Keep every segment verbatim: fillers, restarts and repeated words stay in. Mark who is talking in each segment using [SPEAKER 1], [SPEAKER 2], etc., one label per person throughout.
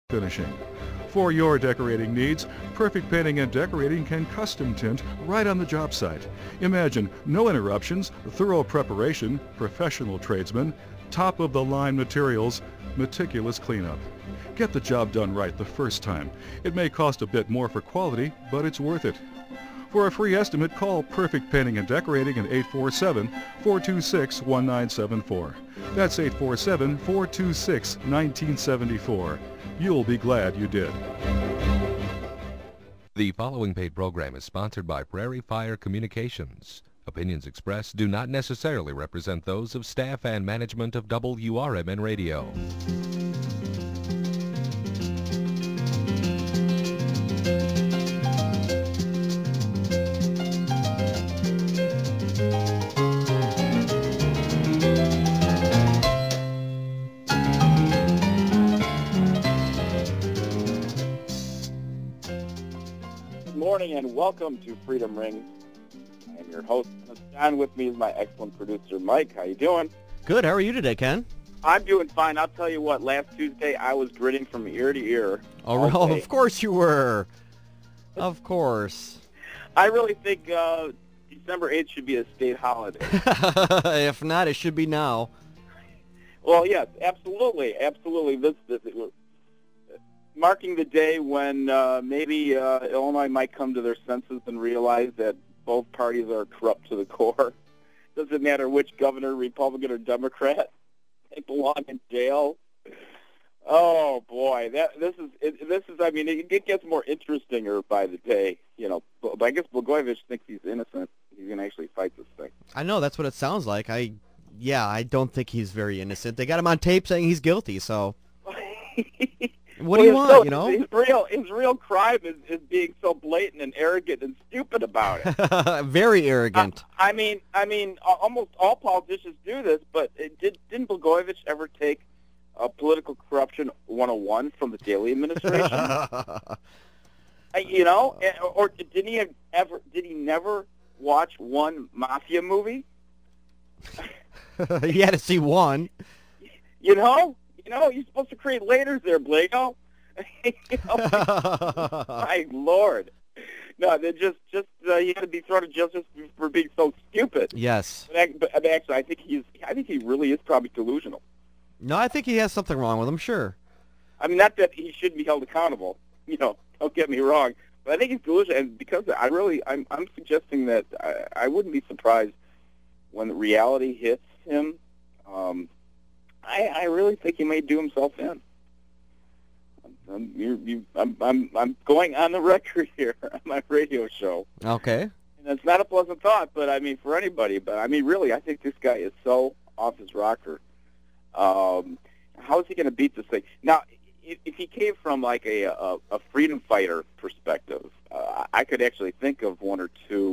[SPEAKER 1] finishing. For your decorating needs, Perfect Painting and Decorating can custom tint right on the job site. Imagine no interruptions, thorough preparation, professional tradesmen, top-of-the-line materials, meticulous cleanup. Get the job done right the first time. It may cost a bit more for quality, but it's worth it. For a free estimate, call Perfect Painting and Decorating at eight four seven, four two six, one nine seven four. That's eight four seven, four two six, one nine seven four. You'll be glad you did.
[SPEAKER 2] The following paid program is sponsored by Prairie Fire Communications. Opinions expressed do not necessarily represent those of staff and management of W R M N Radio.
[SPEAKER 3] And welcome to Freedom Rings. I am your host, John. With me is my excellent producer, Mike. How you doing?
[SPEAKER 4] Good. How are you today, Ken?
[SPEAKER 3] I'm doing fine. I'll tell you what, last Tuesday I was grinning from ear to ear.
[SPEAKER 4] Oh, oh of course you were. Of course.
[SPEAKER 3] I really think uh, December eighth should be a state holiday.
[SPEAKER 4] If not, it should be now.
[SPEAKER 3] Well, yes, absolutely. Absolutely. This, this marking the day when uh, maybe uh, Illinois might come to their senses and realize that both parties are corrupt to the core. Doesn't matter which governor, Republican or Democrat, they belong in jail. Oh boy, that this is it, this is. I mean, it, it gets more interesting by the day. You know, but I guess Blagojevich thinks he's innocent. He's going to actually fight this thing.
[SPEAKER 4] I know that's what it sounds like. I, yeah, I don't think he's very innocent. They got him on tape saying he's guilty. So. What do you want,
[SPEAKER 3] so,
[SPEAKER 4] you know?
[SPEAKER 3] His real, his real crime is, is being so blatant and arrogant and stupid about it.
[SPEAKER 4] Very arrogant.
[SPEAKER 3] I, I mean, I mean, almost all politicians do this, but it did, didn't Blagojevich ever take uh, political corruption one oh one from the Daley administration? I, you know, or didn't he have ever? Did he never watch one mafia movie?
[SPEAKER 4] He had to see one.
[SPEAKER 3] You know. You know, you're supposed to create layers there, Blago. You know, my Lord. No, they're just, just uh, he had to be thrown to justice for being so stupid.
[SPEAKER 4] Yes.
[SPEAKER 3] But, but actually, I think he's, I think he really is probably delusional.
[SPEAKER 4] No, I think he has something wrong with him, sure.
[SPEAKER 3] I mean, not that he shouldn't be held accountable. You know, don't get me wrong. But I think he's delusional, and because I really, I'm, I'm suggesting that I, I wouldn't be surprised when reality hits him. Um, I, I really think he may do himself in. I'm, you, you, I'm, I'm, I'm going on the record here on my radio show.
[SPEAKER 4] Okay.
[SPEAKER 3] And it's not a pleasant thought, but I mean, for anybody. But I mean, really, I think this guy is so off his rocker. Um, how is he going to beat this thing? Now, if, if he came from like a, a, a freedom fighter perspective, uh, I could actually think of one or two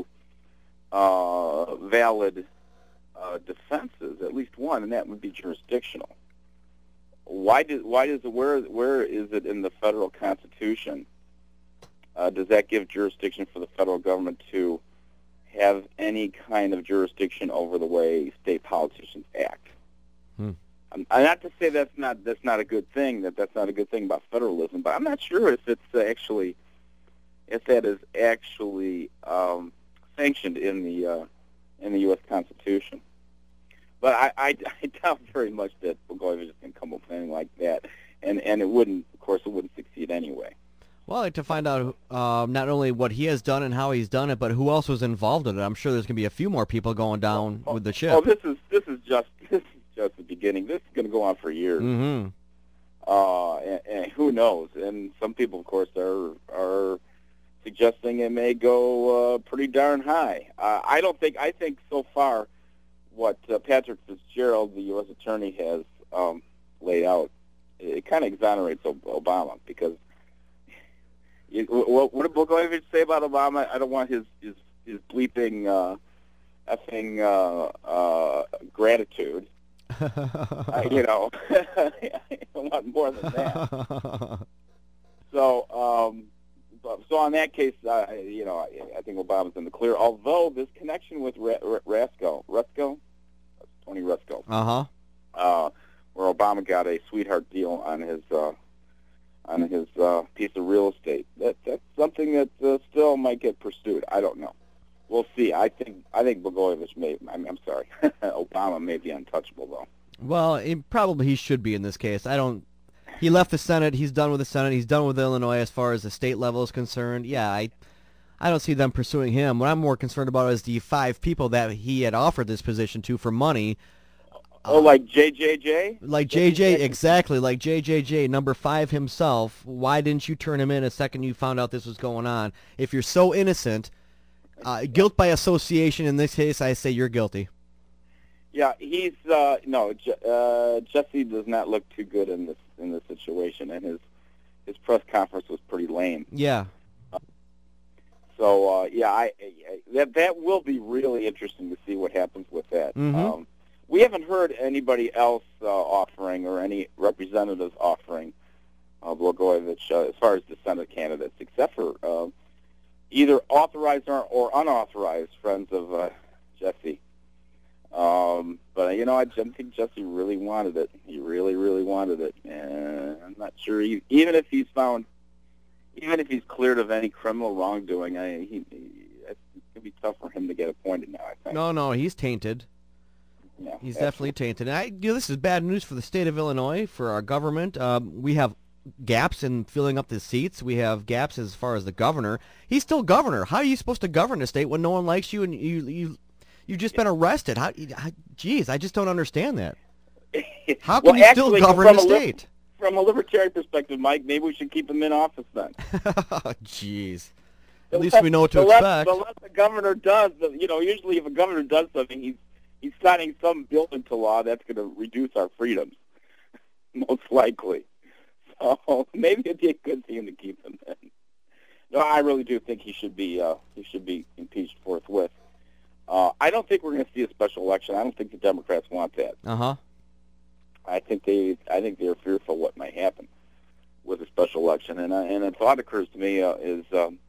[SPEAKER 3] uh, valid Uh, defenses, at least one, and that would be jurisdictional. Why does why does it, where where is it in the federal Constitution? Uh, does that give jurisdiction for the federal government to have any kind of jurisdiction over the way state politicians act?
[SPEAKER 4] Hmm.
[SPEAKER 3] I'm, I'm not to say that's not that's not a good thing. That that's not a good thing about federalism, but I'm not sure if it's actually if that is actually um, sanctioned in the uh, in the U S Constitution. But I, I, I doubt very much that Blagojevich can come up with anything like that, and and it wouldn't, of course, it wouldn't succeed anyway.
[SPEAKER 4] Well, I'd like to find out um, not only what he has done and how he's done it, but who else was involved in it. I'm sure there's going to be a few more people going down
[SPEAKER 3] oh,
[SPEAKER 4] with the ship.
[SPEAKER 3] Oh, this is this is just this is just the beginning. This is going to go on for years.
[SPEAKER 4] Mm-hmm.
[SPEAKER 3] Uh, and, and who knows? And some people, of course, are are suggesting it may go uh, pretty darn high. Uh, I don't think. I think so far, what uh, Patrick Fitzgerald, the U S attorney, has um, laid out, it kind of exonerates Obama because. You, what, what did Blagojevich say about Obama? I don't want his his, his bleeping uh, effing uh, uh, gratitude. I, you know, I want more than that. So, um, so on that case, uh, you know, I, I think Obama's in the clear. Although this connection with Ra- Ra- Rasko, Rasko, Tony Rasko,
[SPEAKER 4] uh-huh,
[SPEAKER 3] uh, where Obama got a sweetheart deal on his uh, on his uh, piece of real estate. That that's something that uh, still might get pursued. I don't know. We'll see. I think I think Blagojevich may. I'm, I'm sorry, Obama may be untouchable though.
[SPEAKER 4] Well, it, probably he should be in this case. I don't. He left the Senate. He's done with the Senate. He's done with Illinois as far as the state level is concerned. Yeah, I, I don't see them pursuing him. What I'm more concerned about is the five people that he had offered this position to for money.
[SPEAKER 3] Oh, uh, like J J J?
[SPEAKER 4] Like J J, exactly, like J J J, number five himself. Why didn't you turn him in a second you found out this was going on? If you're so innocent, uh, guilt by association, in this case, I say you're guilty.
[SPEAKER 3] Yeah, he's, uh, no, uh, Jesse does not look too good in this in this situation, and his his press conference was pretty lame.
[SPEAKER 4] Yeah.
[SPEAKER 3] Uh, so, uh, yeah, I, I that that will be really interesting to see what happens with that.
[SPEAKER 4] Mm-hmm.
[SPEAKER 3] Um, we haven't heard anybody else uh, offering or any representatives offering uh, Blagojevich uh, as far as the Senate candidates, except for uh, either authorized or, or unauthorized friends of uh, Jesse. Um, but, you know, I think Jesse really wanted it. He really, really wanted it. And I'm not sure, he, even if he's found, even if he's cleared of any criminal wrongdoing, I, he, he, it's going to be tough for him to get appointed now, I think.
[SPEAKER 4] No, no, he's tainted.
[SPEAKER 3] Yeah,
[SPEAKER 4] he's
[SPEAKER 3] absolutely.
[SPEAKER 4] definitely tainted. I, you know, this is bad news for the state of Illinois, for our government. Um, we have gaps in filling up the seats. We have gaps as far as the governor. He's still governor. How are you supposed to govern a state when no one likes you and you you you've just been arrested? How? how geez, I just don't understand that. How can
[SPEAKER 3] well,
[SPEAKER 4] you
[SPEAKER 3] actually,
[SPEAKER 4] still govern a
[SPEAKER 3] li-
[SPEAKER 4] state?
[SPEAKER 3] From a libertarian perspective, Mike, maybe we should keep him in office then.
[SPEAKER 4] Jeez.
[SPEAKER 3] The
[SPEAKER 4] At least
[SPEAKER 3] less,
[SPEAKER 4] we know what to
[SPEAKER 3] the less,
[SPEAKER 4] expect.
[SPEAKER 3] The less the governor does, the, you know, usually if a governor does something, he's he's signing some bill into law that's going to reduce our freedoms, most likely. So maybe it'd be a good thing to keep him in. No, I really do think he should be uh, he should be impeached forthwith. Uh, I don't think we're going to see a special election. I don't think the Democrats want that.
[SPEAKER 4] Uh huh.
[SPEAKER 3] I think they I think they're fearful what might happen with a special election. And uh, and a thought occurs to me uh, is um,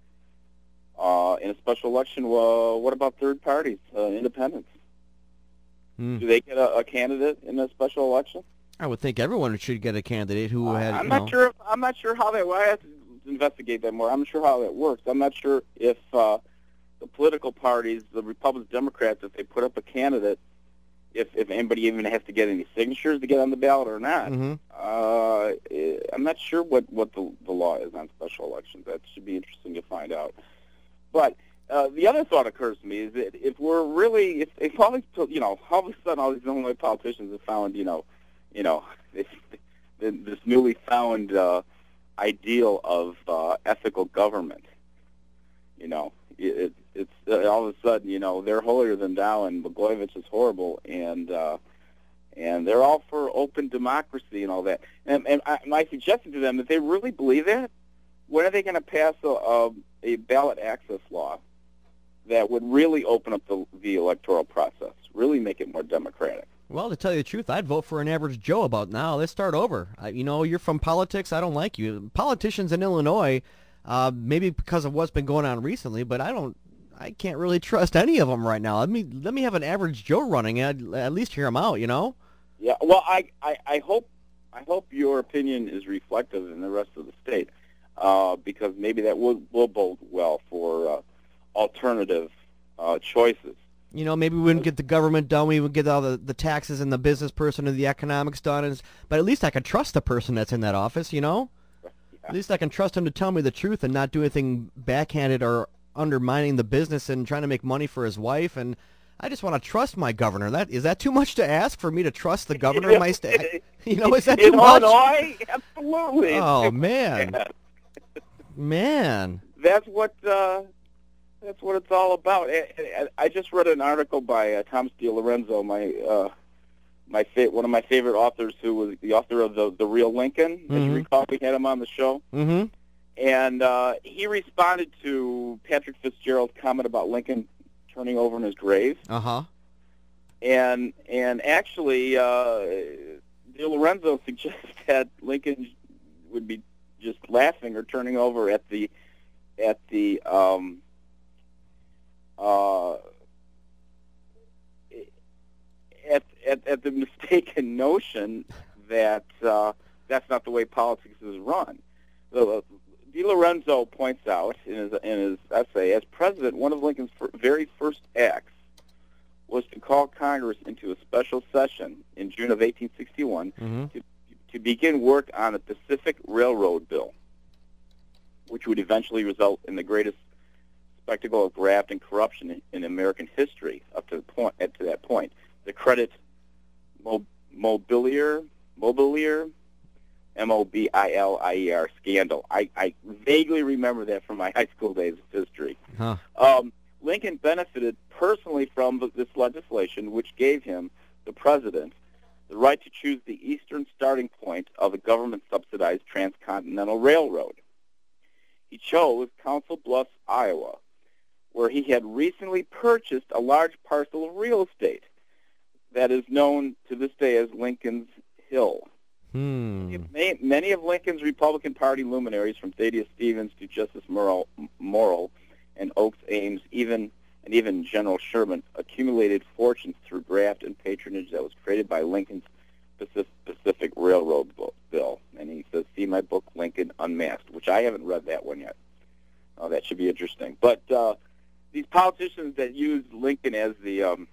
[SPEAKER 3] uh, in a special election, uh, what about third parties, uh, independents?
[SPEAKER 4] Hmm.
[SPEAKER 3] Do they get a, a candidate in a special election?
[SPEAKER 4] I would think everyone should get a candidate who
[SPEAKER 3] Uh,
[SPEAKER 4] had.
[SPEAKER 3] I'm
[SPEAKER 4] you
[SPEAKER 3] not
[SPEAKER 4] know,
[SPEAKER 3] sure. If, I'm not sure how that. Well, I have to investigate that more. I'm not sure how that works. I'm not sure if uh, the political parties, the Republicans, Democrats, if they put up a candidate, if if anybody even has to get any signatures to get on the ballot or not.
[SPEAKER 4] Mhm.
[SPEAKER 3] Uh, eh, I'm not sure what what the the law is on special elections. That should be interesting to find out. But uh, the other thought occurs to me is that if we're really, if, if all these, you know, all of a sudden all these Illinois politicians have found, you know, you know, this, this newly found uh, ideal of uh, ethical government, you know, it, it's uh, all of a sudden, you know, they're holier than thou, and Blagojevich is horrible, and uh, and they're all for open democracy and all that. And, and I, my suggestion to them, if they really believe that, when are they going to pass a, a, a ballot access law that would really open up the, the electoral process, really make it more democratic?
[SPEAKER 4] Well, to tell you the truth, I'd vote for an average Joe about now. Let's start over. I, you know, you're from politics. I don't like you. Politicians in Illinois, uh, maybe because of what's been going on recently, but I don't. I can't really trust any of them right now. Let me let me have an average Joe running, and I'd at least hear him out. You know.
[SPEAKER 3] Yeah. Well, I, I, I hope I hope your opinion is reflective in the rest of the state, uh, because maybe that will will bode well for uh, alternative uh, choices.
[SPEAKER 4] You know, maybe we wouldn't get the government done. We would get all the, the taxes and the business person and the economics done. And, but at least I can trust the person that's in that office, you know?
[SPEAKER 3] Yeah.
[SPEAKER 4] At least I can trust him to tell me the truth and not do anything backhanded or undermining the business and trying to make money for his wife. And I just want to trust my governor. That is that too much to ask for me to trust the governor of my state? You know, is that too
[SPEAKER 3] in
[SPEAKER 4] much?
[SPEAKER 3] Illinois? Absolutely.
[SPEAKER 4] Oh, man. Man.
[SPEAKER 3] That's what... Uh, That's what it's all about. I just read an article by uh, Thomas DiLorenzo, my uh, my fa- one of my favorite authors, who was the author of the the Real Lincoln.
[SPEAKER 4] Mm-hmm.
[SPEAKER 3] As you recall, we had him on the show,
[SPEAKER 4] Mm-hmm.
[SPEAKER 3] and uh, he responded to Patrick Fitzgerald's comment about Lincoln turning over in his grave,
[SPEAKER 4] Uh-huh.
[SPEAKER 3] and and actually, uh, DiLorenzo suggests that Lincoln would be just laughing or turning over at the at the um, Uh, at, at at the mistaken notion that uh, that's not the way politics is run. Uh, DiLorenzo points out in his, in his essay, as president, one of Lincoln's fir- very first acts was to call Congress into a special session in June of eighteen sixty-one
[SPEAKER 4] Mm-hmm.
[SPEAKER 3] to, to begin work on the Pacific Railroad Bill, which would eventually result in the greatest spectacle of graft and corruption in, in American history up to the point up to that point. The credit Mo- Mobilier, Mobilier, M O B I L I E R scandal. I, I vaguely remember that from my high school days of history.
[SPEAKER 4] Huh.
[SPEAKER 3] Um, Lincoln benefited personally from th- this legislation, which gave him, the president, the right to choose the eastern starting point of a government-subsidized transcontinental railroad. He chose Council Bluffs, Iowa, where he had recently purchased a large parcel of real estate that is known to this day as Lincoln's Hill.
[SPEAKER 4] Hmm.
[SPEAKER 3] Many, many of Lincoln's Republican Party luminaries, from Thaddeus Stevens to Justice Morrill, Morrill and Oakes Ames, even and even General Sherman, accumulated fortunes through graft and patronage that was created by Lincoln's Pacific, Pacific Railroad Bill. And he says, see my book, Lincoln Unmasked, which I haven't read that one yet. Oh, that should be interesting. But uh, these politicians that use Lincoln as the um,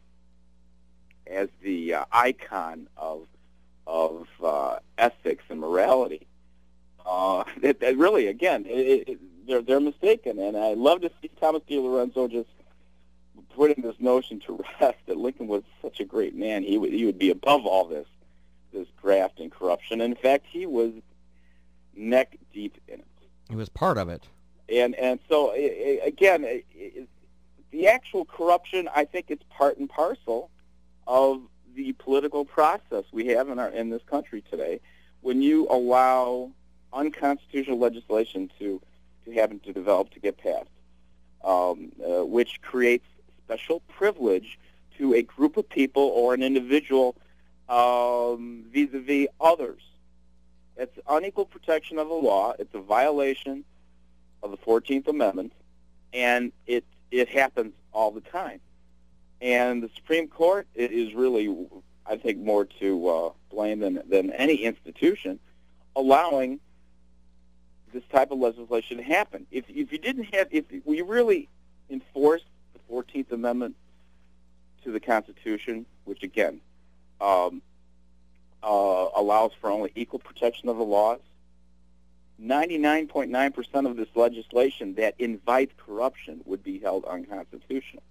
[SPEAKER 3] as the uh, icon of of uh, ethics and morality, uh, that, that really, again, it, it, they're they're mistaken. And I love to see Thomas DiLorenzo just putting this notion to rest that Lincoln was such a great man. He would he would be above all this this graft and corruption. In fact, he was neck deep in it.
[SPEAKER 4] He was part of it.
[SPEAKER 3] And and so i- i- again, i- i- the actual corruption, I think it's part and parcel of the political process we have in our in this country today. When you allow unconstitutional legislation to to happen to develop to get passed, um, uh, which creates special privilege to a group of people or an individual um, vis-a-vis others. It's unequal protection of the law. It's a violation of the fourteenth Amendment, and it it happens all the time. And the Supreme Court is really, I think, more to uh, blame than than any institution allowing this type of legislation to happen. If if you didn't have, if we really enforced the fourteenth Amendment to the Constitution, which again um, uh, allows for only equal protection of the laws, ninety-nine point nine percent of this legislation that invites corruption would be held unconstitutional.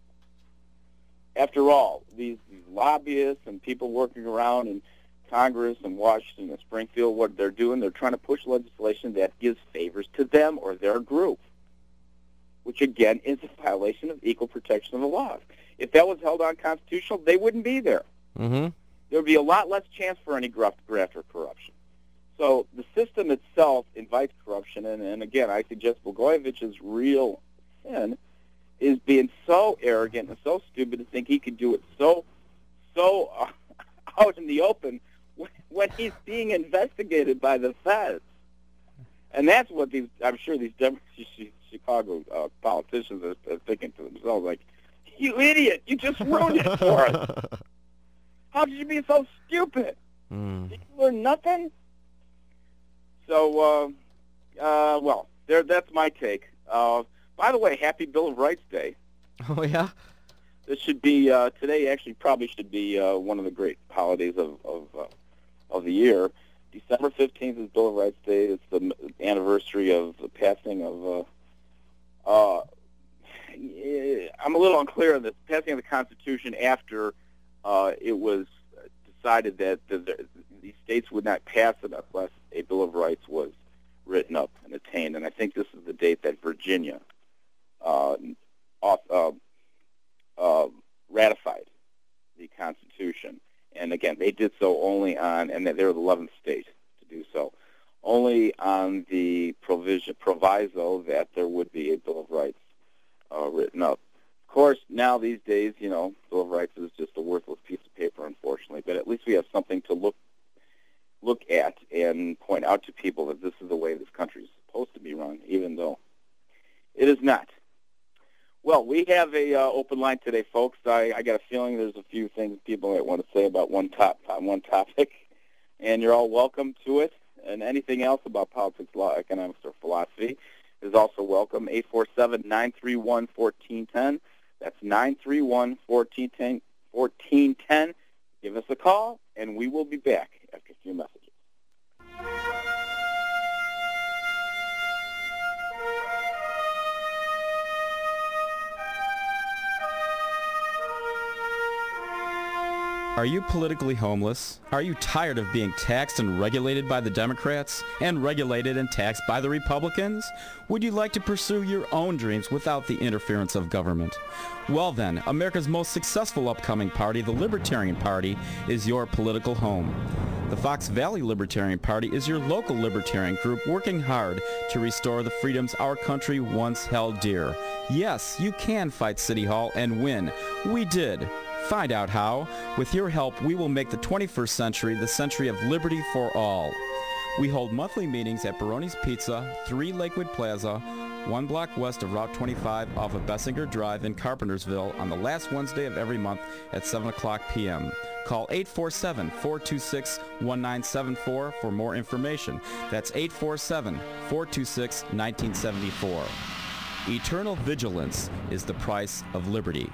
[SPEAKER 3] After all, these, these lobbyists and people working around in Congress and Washington and Springfield, what they're doing, they're trying to push legislation that gives favors to them or their group, which again is a violation of equal protection of the laws. If that was held unconstitutional, they wouldn't be there.
[SPEAKER 4] Mm-hmm.
[SPEAKER 3] There would be a lot less chance for any graft, graft or corruption. So the system itself invites corruption, and, and again, I suggest Blagojevich's real sin is being so arrogant and so stupid to think he could do it so, so uh, out in the open when, when he's being investigated by the feds. And that's what these, I'm sure these Dem- Chicago uh, politicians are, are thinking to themselves, like, you idiot, you just ruined it for us. How could you be so stupid?
[SPEAKER 4] Mm.
[SPEAKER 3] Did you learn nothing? So, uh, uh, well, there. That's my take. Uh, by the way, happy Bill of Rights Day.
[SPEAKER 4] Oh, yeah?
[SPEAKER 3] This should be, uh, today actually probably should be uh, one of the great holidays of of, uh, of the year. December fifteenth is Bill of Rights Day. It's the anniversary of the passing of, uh, uh, I'm a little unclear on this, passing of the Constitution after uh, it was decided that the, the, the states would not pass it unless a Bill of Rights was written up and attained. And I think this is the date that Virginia uh, off, uh, uh, ratified the Constitution. And again, they did so only on, and they're the eleventh state to do so, only on the provision proviso that there would be a Bill of Rights uh, written up. Of course, now these days, you know, Bill of Rights is just a worthless piece of paper, unfortunately. But at least we have something to look look at and point out to people that this is the way this country is supposed to be run, even though it is not. Well, we have a uh, open line today, folks. I, I got a feeling there's a few things people might want to say about one top on one topic, and you're all welcome to it. and anything else about politics, law, economics, or philosophy is also welcome. eight four seven, nine three one, one four one zero. That's nine three one, one four one zero. Give us a call, and we will be back after a few messages.
[SPEAKER 5] Are you politically homeless? Are you tired of being taxed and regulated by the Democrats and regulated and taxed by the Republicans? Would you like to pursue your own dreams without the interference of government? Well then, America's most successful upcoming party, the Libertarian Party, is your political home. The Fox Valley Libertarian Party is your local libertarian group working hard to restore the freedoms our country once held dear. Yes, you can fight City Hall and win. We did. Find out how. With your help, we will make the twenty-first century the century of liberty for all. We hold monthly meetings at Baroni's Pizza, three Lakewood Plaza, one block west of Route twenty-five off of Bessinger Drive in Carpentersville on the last Wednesday of every month at seven o'clock p m Call eight four seven, four two six, one nine seven four for more information. That's eight four seven, four two six, one nine seven four. Eternal vigilance is the price of liberty.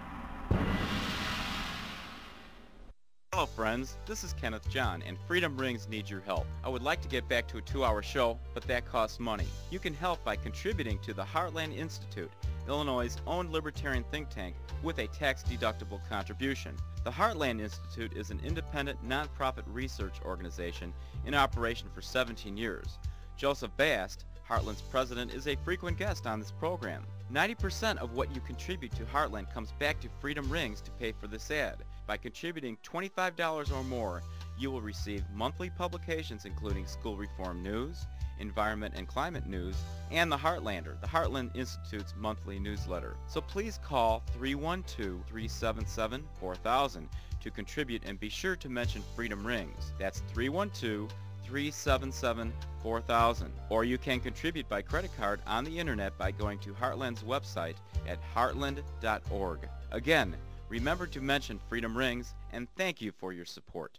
[SPEAKER 5] Hello friends, this is Kenneth John, and Freedom Rings needs your help. I would like to get back to a two-hour show, but that costs money. You can help by contributing to the Heartland Institute, Illinois' own libertarian think tank, with a tax-deductible contribution. The Heartland Institute is an independent, nonprofit research organization in operation for seventeen years. Joseph Bast, Heartland's president, is a frequent guest on this program. ninety percent of what you contribute to Heartland comes back to Freedom Rings to pay for this ad. By contributing twenty-five dollars or more, you will receive monthly publications including school reform news, environment and climate news, and the Heartlander, the Heartland Institute's monthly newsletter. So please call three one two, three seven seven, four thousand to contribute, and be sure to mention Freedom Rings. That's three one two, three seven seven, four thousand. Or you can contribute by credit card on the internet by going to Heartland's website at heartland dot org. Again, remember to mention Freedom Rings, and thank you for your support.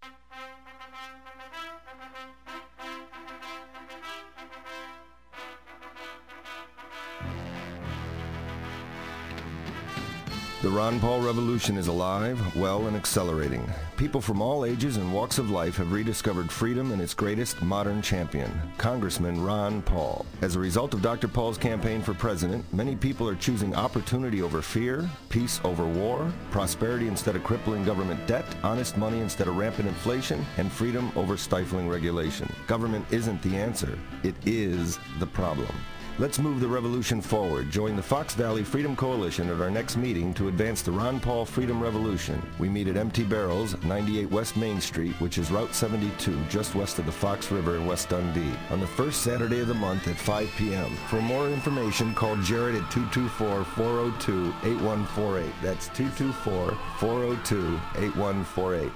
[SPEAKER 6] The Ron Paul revolution is alive, well, and accelerating. People from all ages and walks of life have rediscovered freedom in its greatest modern champion, Congressman Ron Paul. As a result of Doctor Paul's campaign for president, many people are choosing opportunity over fear, peace over war, prosperity instead of crippling government debt, honest money instead of rampant inflation, and freedom over stifling regulation. Government isn't the answer. It is the problem. Let's move the revolution forward. Join the Fox Valley Freedom Coalition at our next meeting to advance the Ron Paul Freedom Revolution. We meet at Empty Barrels, ninety-eight West Main Street, which is Route seventy-two, just west of the Fox River in West Dundee, on the first Saturday of the month at five p m For more information, call Jared at two two four, four zero two, eight one four eight. That's two two four, four zero two, eight one four eight.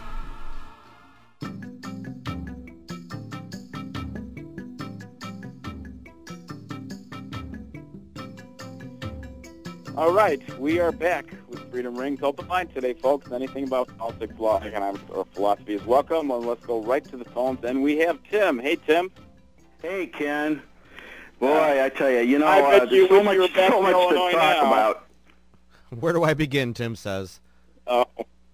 [SPEAKER 3] All right, we are back with Freedom Rings. Open line today, folks. Anything about politics, law, economics, or philosophy is welcome. Well, let's go right to the phones. And we have Tim. Hey, Tim.
[SPEAKER 7] Hey, Ken. Boy, I tell you, you know,
[SPEAKER 3] I bet
[SPEAKER 7] uh,
[SPEAKER 3] you
[SPEAKER 7] there's so
[SPEAKER 3] wish
[SPEAKER 7] much,
[SPEAKER 3] you were back
[SPEAKER 7] so
[SPEAKER 3] in
[SPEAKER 7] much to
[SPEAKER 3] Illinois
[SPEAKER 7] talk
[SPEAKER 3] now.
[SPEAKER 7] about.
[SPEAKER 4] Where do I begin, Tim says.
[SPEAKER 3] Oh.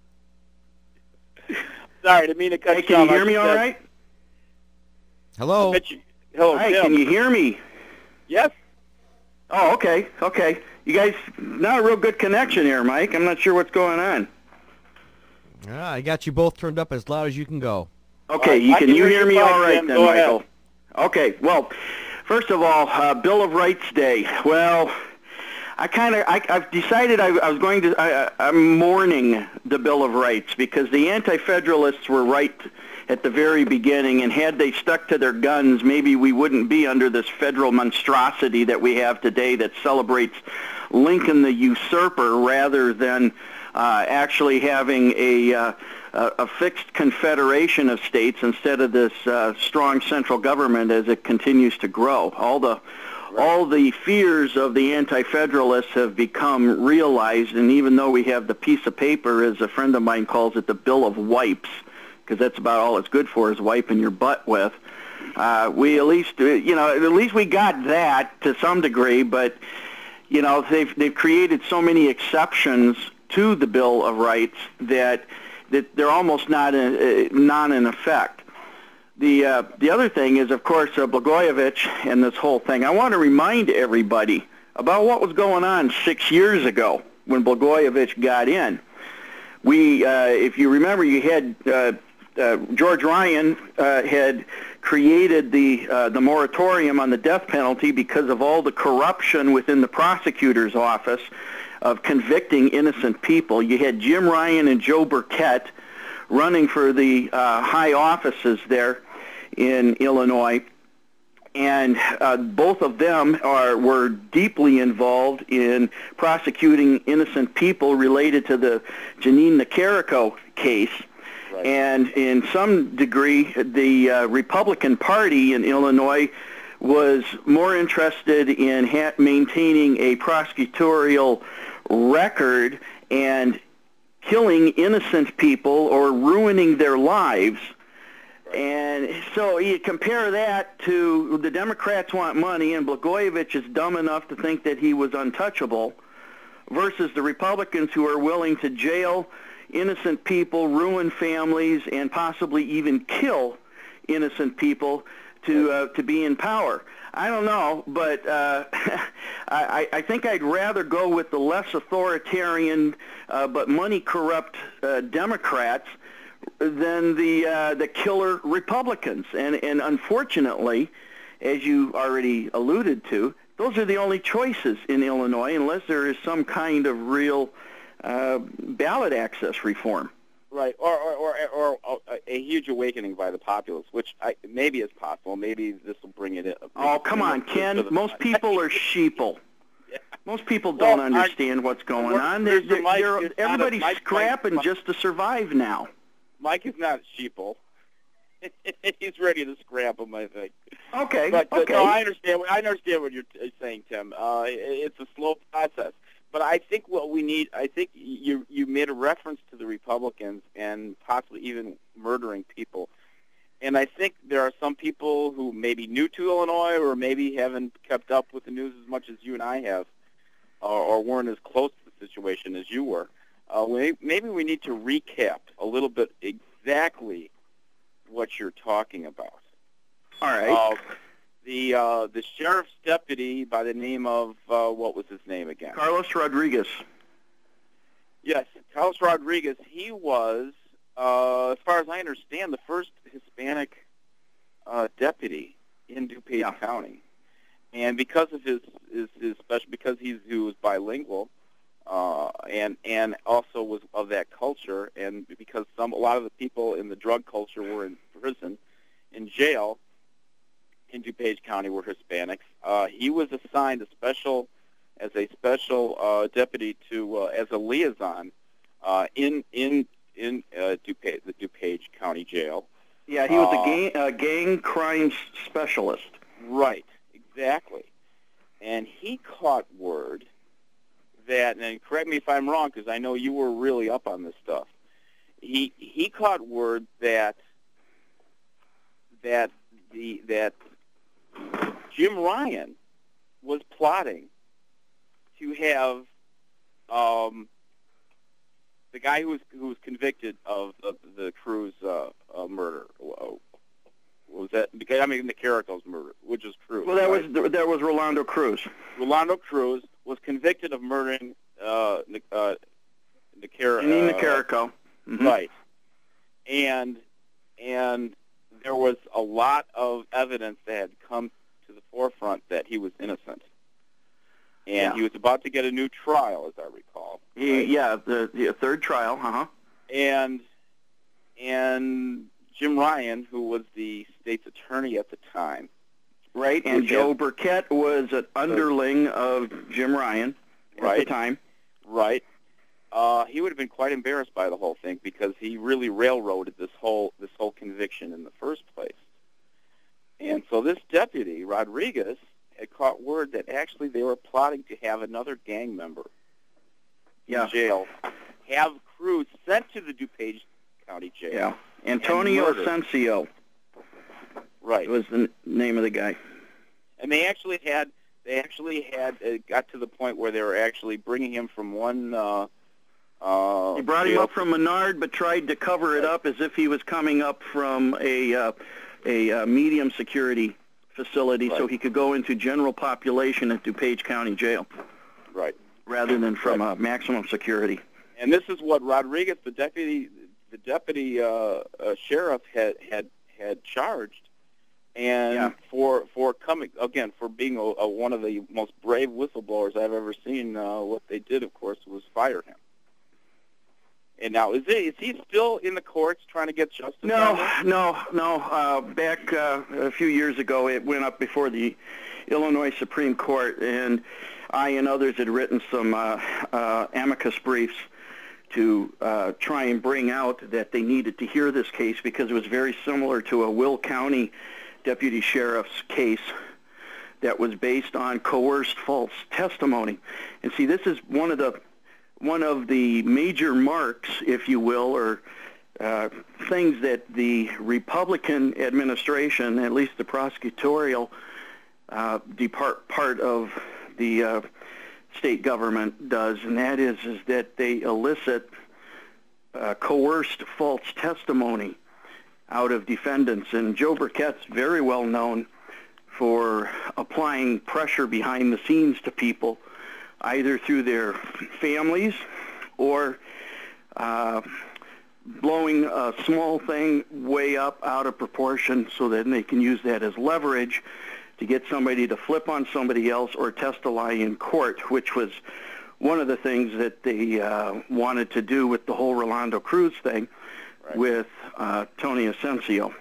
[SPEAKER 3] Sorry, didn't mean to cut
[SPEAKER 7] Hey,
[SPEAKER 3] you
[SPEAKER 7] can you
[SPEAKER 3] off.
[SPEAKER 7] hear
[SPEAKER 3] I
[SPEAKER 7] me all
[SPEAKER 3] said-
[SPEAKER 7] right?
[SPEAKER 4] Hello?
[SPEAKER 3] I bet you- Hello,
[SPEAKER 7] Hi,
[SPEAKER 3] Tim.
[SPEAKER 7] can you hear me?
[SPEAKER 3] Yes.
[SPEAKER 7] Oh, okay, okay. You guys, not a real good connection here, Mike. I'm not sure what's going on.
[SPEAKER 4] Ah, I got you both turned up as loud as you can go.
[SPEAKER 7] Okay,
[SPEAKER 3] right,
[SPEAKER 7] you
[SPEAKER 3] I
[SPEAKER 7] can,
[SPEAKER 3] can
[SPEAKER 7] you
[SPEAKER 3] hear
[SPEAKER 7] hear
[SPEAKER 3] you
[SPEAKER 7] me
[SPEAKER 3] fine,
[SPEAKER 7] all right
[SPEAKER 3] Tim.
[SPEAKER 7] then,
[SPEAKER 3] Go ahead.
[SPEAKER 7] Michael? Okay, well, first of all, uh, Bill of Rights Day. Well, I kind of, I've decided I, I was going to, I, I'm mourning the Bill of Rights because the Anti-Federalists were right at the very beginning, and had they stuck to their guns, maybe we wouldn't be under this federal monstrosity that we have today that celebrates Lincoln the usurper rather than uh, actually having a, uh, a fixed confederation of states instead of this uh, strong central government as it continues to grow. All the all the fears of the anti-federalists have become realized, and even though we have the piece of paper, as a friend of mine calls it, the Bill of Wipes, because that's about all it's good for is wiping your butt with. Uh, we at least, uh, you know, at least we got that to some degree, but, you know, they've, they've created so many exceptions to the Bill of Rights that, that they're almost not, in, uh, not in effect. The, uh, the other thing is, of course, uh, Blagojevich and this whole thing. I want to remind everybody about what was going on six years ago when Blagojevich got in. We, uh, if you remember, you had uh, uh, George Ryan uh, had created the uh, the moratorium on the death penalty because of all the corruption within the prosecutor's office of convicting innocent people. You had Jim Ryan and Joe Burkett running for the uh, high offices there in Illinois, and uh, both of them are were deeply involved in prosecuting innocent people related to the Janine Nicarico case. Right. And in some degree, the uh, Republican Party in Illinois was more interested in ha- maintaining a prosecutorial record and killing innocent people or ruining their lives. And so you compare that to the Democrats want money, and Blagojevich is dumb enough to think that he was untouchable, versus the Republicans who are willing to jail innocent people, ruin families, and possibly even kill innocent people to uh, to be in power. I don't know, but uh, I, I think I'd rather go with the less authoritarian uh, but money-corrupt uh, Democrats than the uh, the killer Republicans. And, and unfortunately, as you already alluded to, those are the only choices in Illinois unless there is some kind of real uh, ballot access reform.
[SPEAKER 3] Right, or or, or or or a huge awakening by the populace, which I, maybe is possible. Maybe this will bring it in.
[SPEAKER 7] Oh, come on, Ken. Most people are sheeple. Yeah. Most people don't well, understand I, what's going on. They're, they're,
[SPEAKER 3] Mike,
[SPEAKER 7] they're, everybody's a, Mike, scrapping Mike, just to survive now.
[SPEAKER 3] Mike is not sheeple. He's ready to scramble, I think.
[SPEAKER 7] Okay,
[SPEAKER 3] but,
[SPEAKER 7] okay.
[SPEAKER 3] No, I understand. I understand what you're saying, Tim. Uh, it's a slow process. But I think what we need, I think you you made a reference to the Republicans and possibly even murdering people. And I think there are some people who may be new to Illinois or maybe haven't kept up with the news as much as you and I have, or, or weren't as close to the situation as you were. Uh, we, maybe we need to recap a little bit exactly what you're talking about.
[SPEAKER 7] All right.
[SPEAKER 3] Uh, The uh, the sheriff's deputy by the name of, uh, what was his name again?
[SPEAKER 7] Carlos Rodriguez.
[SPEAKER 3] Yes, Carlos Rodriguez. He was, uh, as far as I understand, the first Hispanic uh, deputy in DuPage yeah. County. And because of his, his, his special, because he's, he was bilingual, uh, and and also was of that culture, and because some a lot of the people in the drug culture were in prison, in jail, in DuPage County were Hispanics. Uh, he was assigned a special, as a special uh, deputy to, uh, as a liaison uh, in in in uh, DuPage, the DuPage County Jail.
[SPEAKER 7] Yeah, he was uh, a gang, uh, gang crimes specialist.
[SPEAKER 3] Right, exactly. And he caught word that, and correct me if I'm wrong, because I know you were really up on this stuff. He he caught word that that the that Jim Ryan was plotting to have um, the guy who was who was convicted of the, the Cruz uh, uh, murder. What was that? Because I mean, Nicarico's murder, which is Cruz.
[SPEAKER 7] Well, that
[SPEAKER 3] right?
[SPEAKER 7] was that was Rolando Cruz.
[SPEAKER 3] Rolando Cruz was convicted of murdering uh, uh, Nicar-
[SPEAKER 7] Janine
[SPEAKER 3] uh,
[SPEAKER 7] Nicarico. Mm-hmm.
[SPEAKER 3] Right, and and there was a lot of evidence that had come to the forefront that he was innocent. And yeah. he was about to get a new trial, as I recall.
[SPEAKER 7] He,
[SPEAKER 3] right?
[SPEAKER 7] Yeah, the, the third trial, uh-huh.
[SPEAKER 3] And, and Jim Ryan, who was the state's attorney at the time.
[SPEAKER 7] Right, and Joe had, Burkett was an underling of Jim Ryan at
[SPEAKER 3] right,
[SPEAKER 7] the time.
[SPEAKER 3] Right. Uh, he would have been quite embarrassed by the whole thing because he really railroaded this whole this whole conviction in the first place. And so this deputy, Rodriguez, had caught word that actually they were plotting to have another gang member
[SPEAKER 7] yeah.
[SPEAKER 3] in jail, have Cruz sent to the DuPage County Jail.
[SPEAKER 7] Yeah, Antonio Asensio.
[SPEAKER 3] Right.
[SPEAKER 7] It was the n- name of the guy.
[SPEAKER 3] And they actually had they actually had it got to the point where they were actually bringing him from one. Uh, uh,
[SPEAKER 7] He brought him
[SPEAKER 3] jail
[SPEAKER 7] up from Menard, but tried to cover it up as if he was coming up from a uh, a uh, medium security facility, so
[SPEAKER 3] Right.
[SPEAKER 7] he could go into general population at DuPage County Jail,
[SPEAKER 3] Right.
[SPEAKER 7] rather than from
[SPEAKER 3] Right.
[SPEAKER 7] uh, maximum security.
[SPEAKER 3] And this is what Rodriguez, the deputy, the deputy uh, uh, sheriff, had had had charged, and
[SPEAKER 7] Yeah.
[SPEAKER 3] for for coming again for being a, a, one of the most brave whistleblowers I've ever seen. Uh, what they did, of course, was fire him. And now, is, it, is he still in the courts trying to get justice? on
[SPEAKER 7] No,
[SPEAKER 3] this?
[SPEAKER 7] no, no. Uh, back uh, a few years ago, it went up before the Illinois Supreme Court, and I and others had written some uh, uh, amicus briefs to uh, try and bring out that they needed to hear this case because it was very similar to a Will County deputy sheriff's case that was based on coerced false testimony. And see, this is one of the one of the major marks, if you will, or uh, things that the Republican administration, at least the prosecutorial uh, depart part of the uh, state government does, and that is is that they elicit uh, coerced false testimony out of defendants. And Joe Burkett's very well known for applying pressure behind the scenes to people, either through their families or uh, blowing a small thing way up out of proportion so that they can use that as leverage to get somebody to flip on somebody else or test a lie in court, which was one of the things that they uh, wanted to do with the whole Rolando Cruz thing
[SPEAKER 3] Right.
[SPEAKER 7] with uh, Tony Asensio.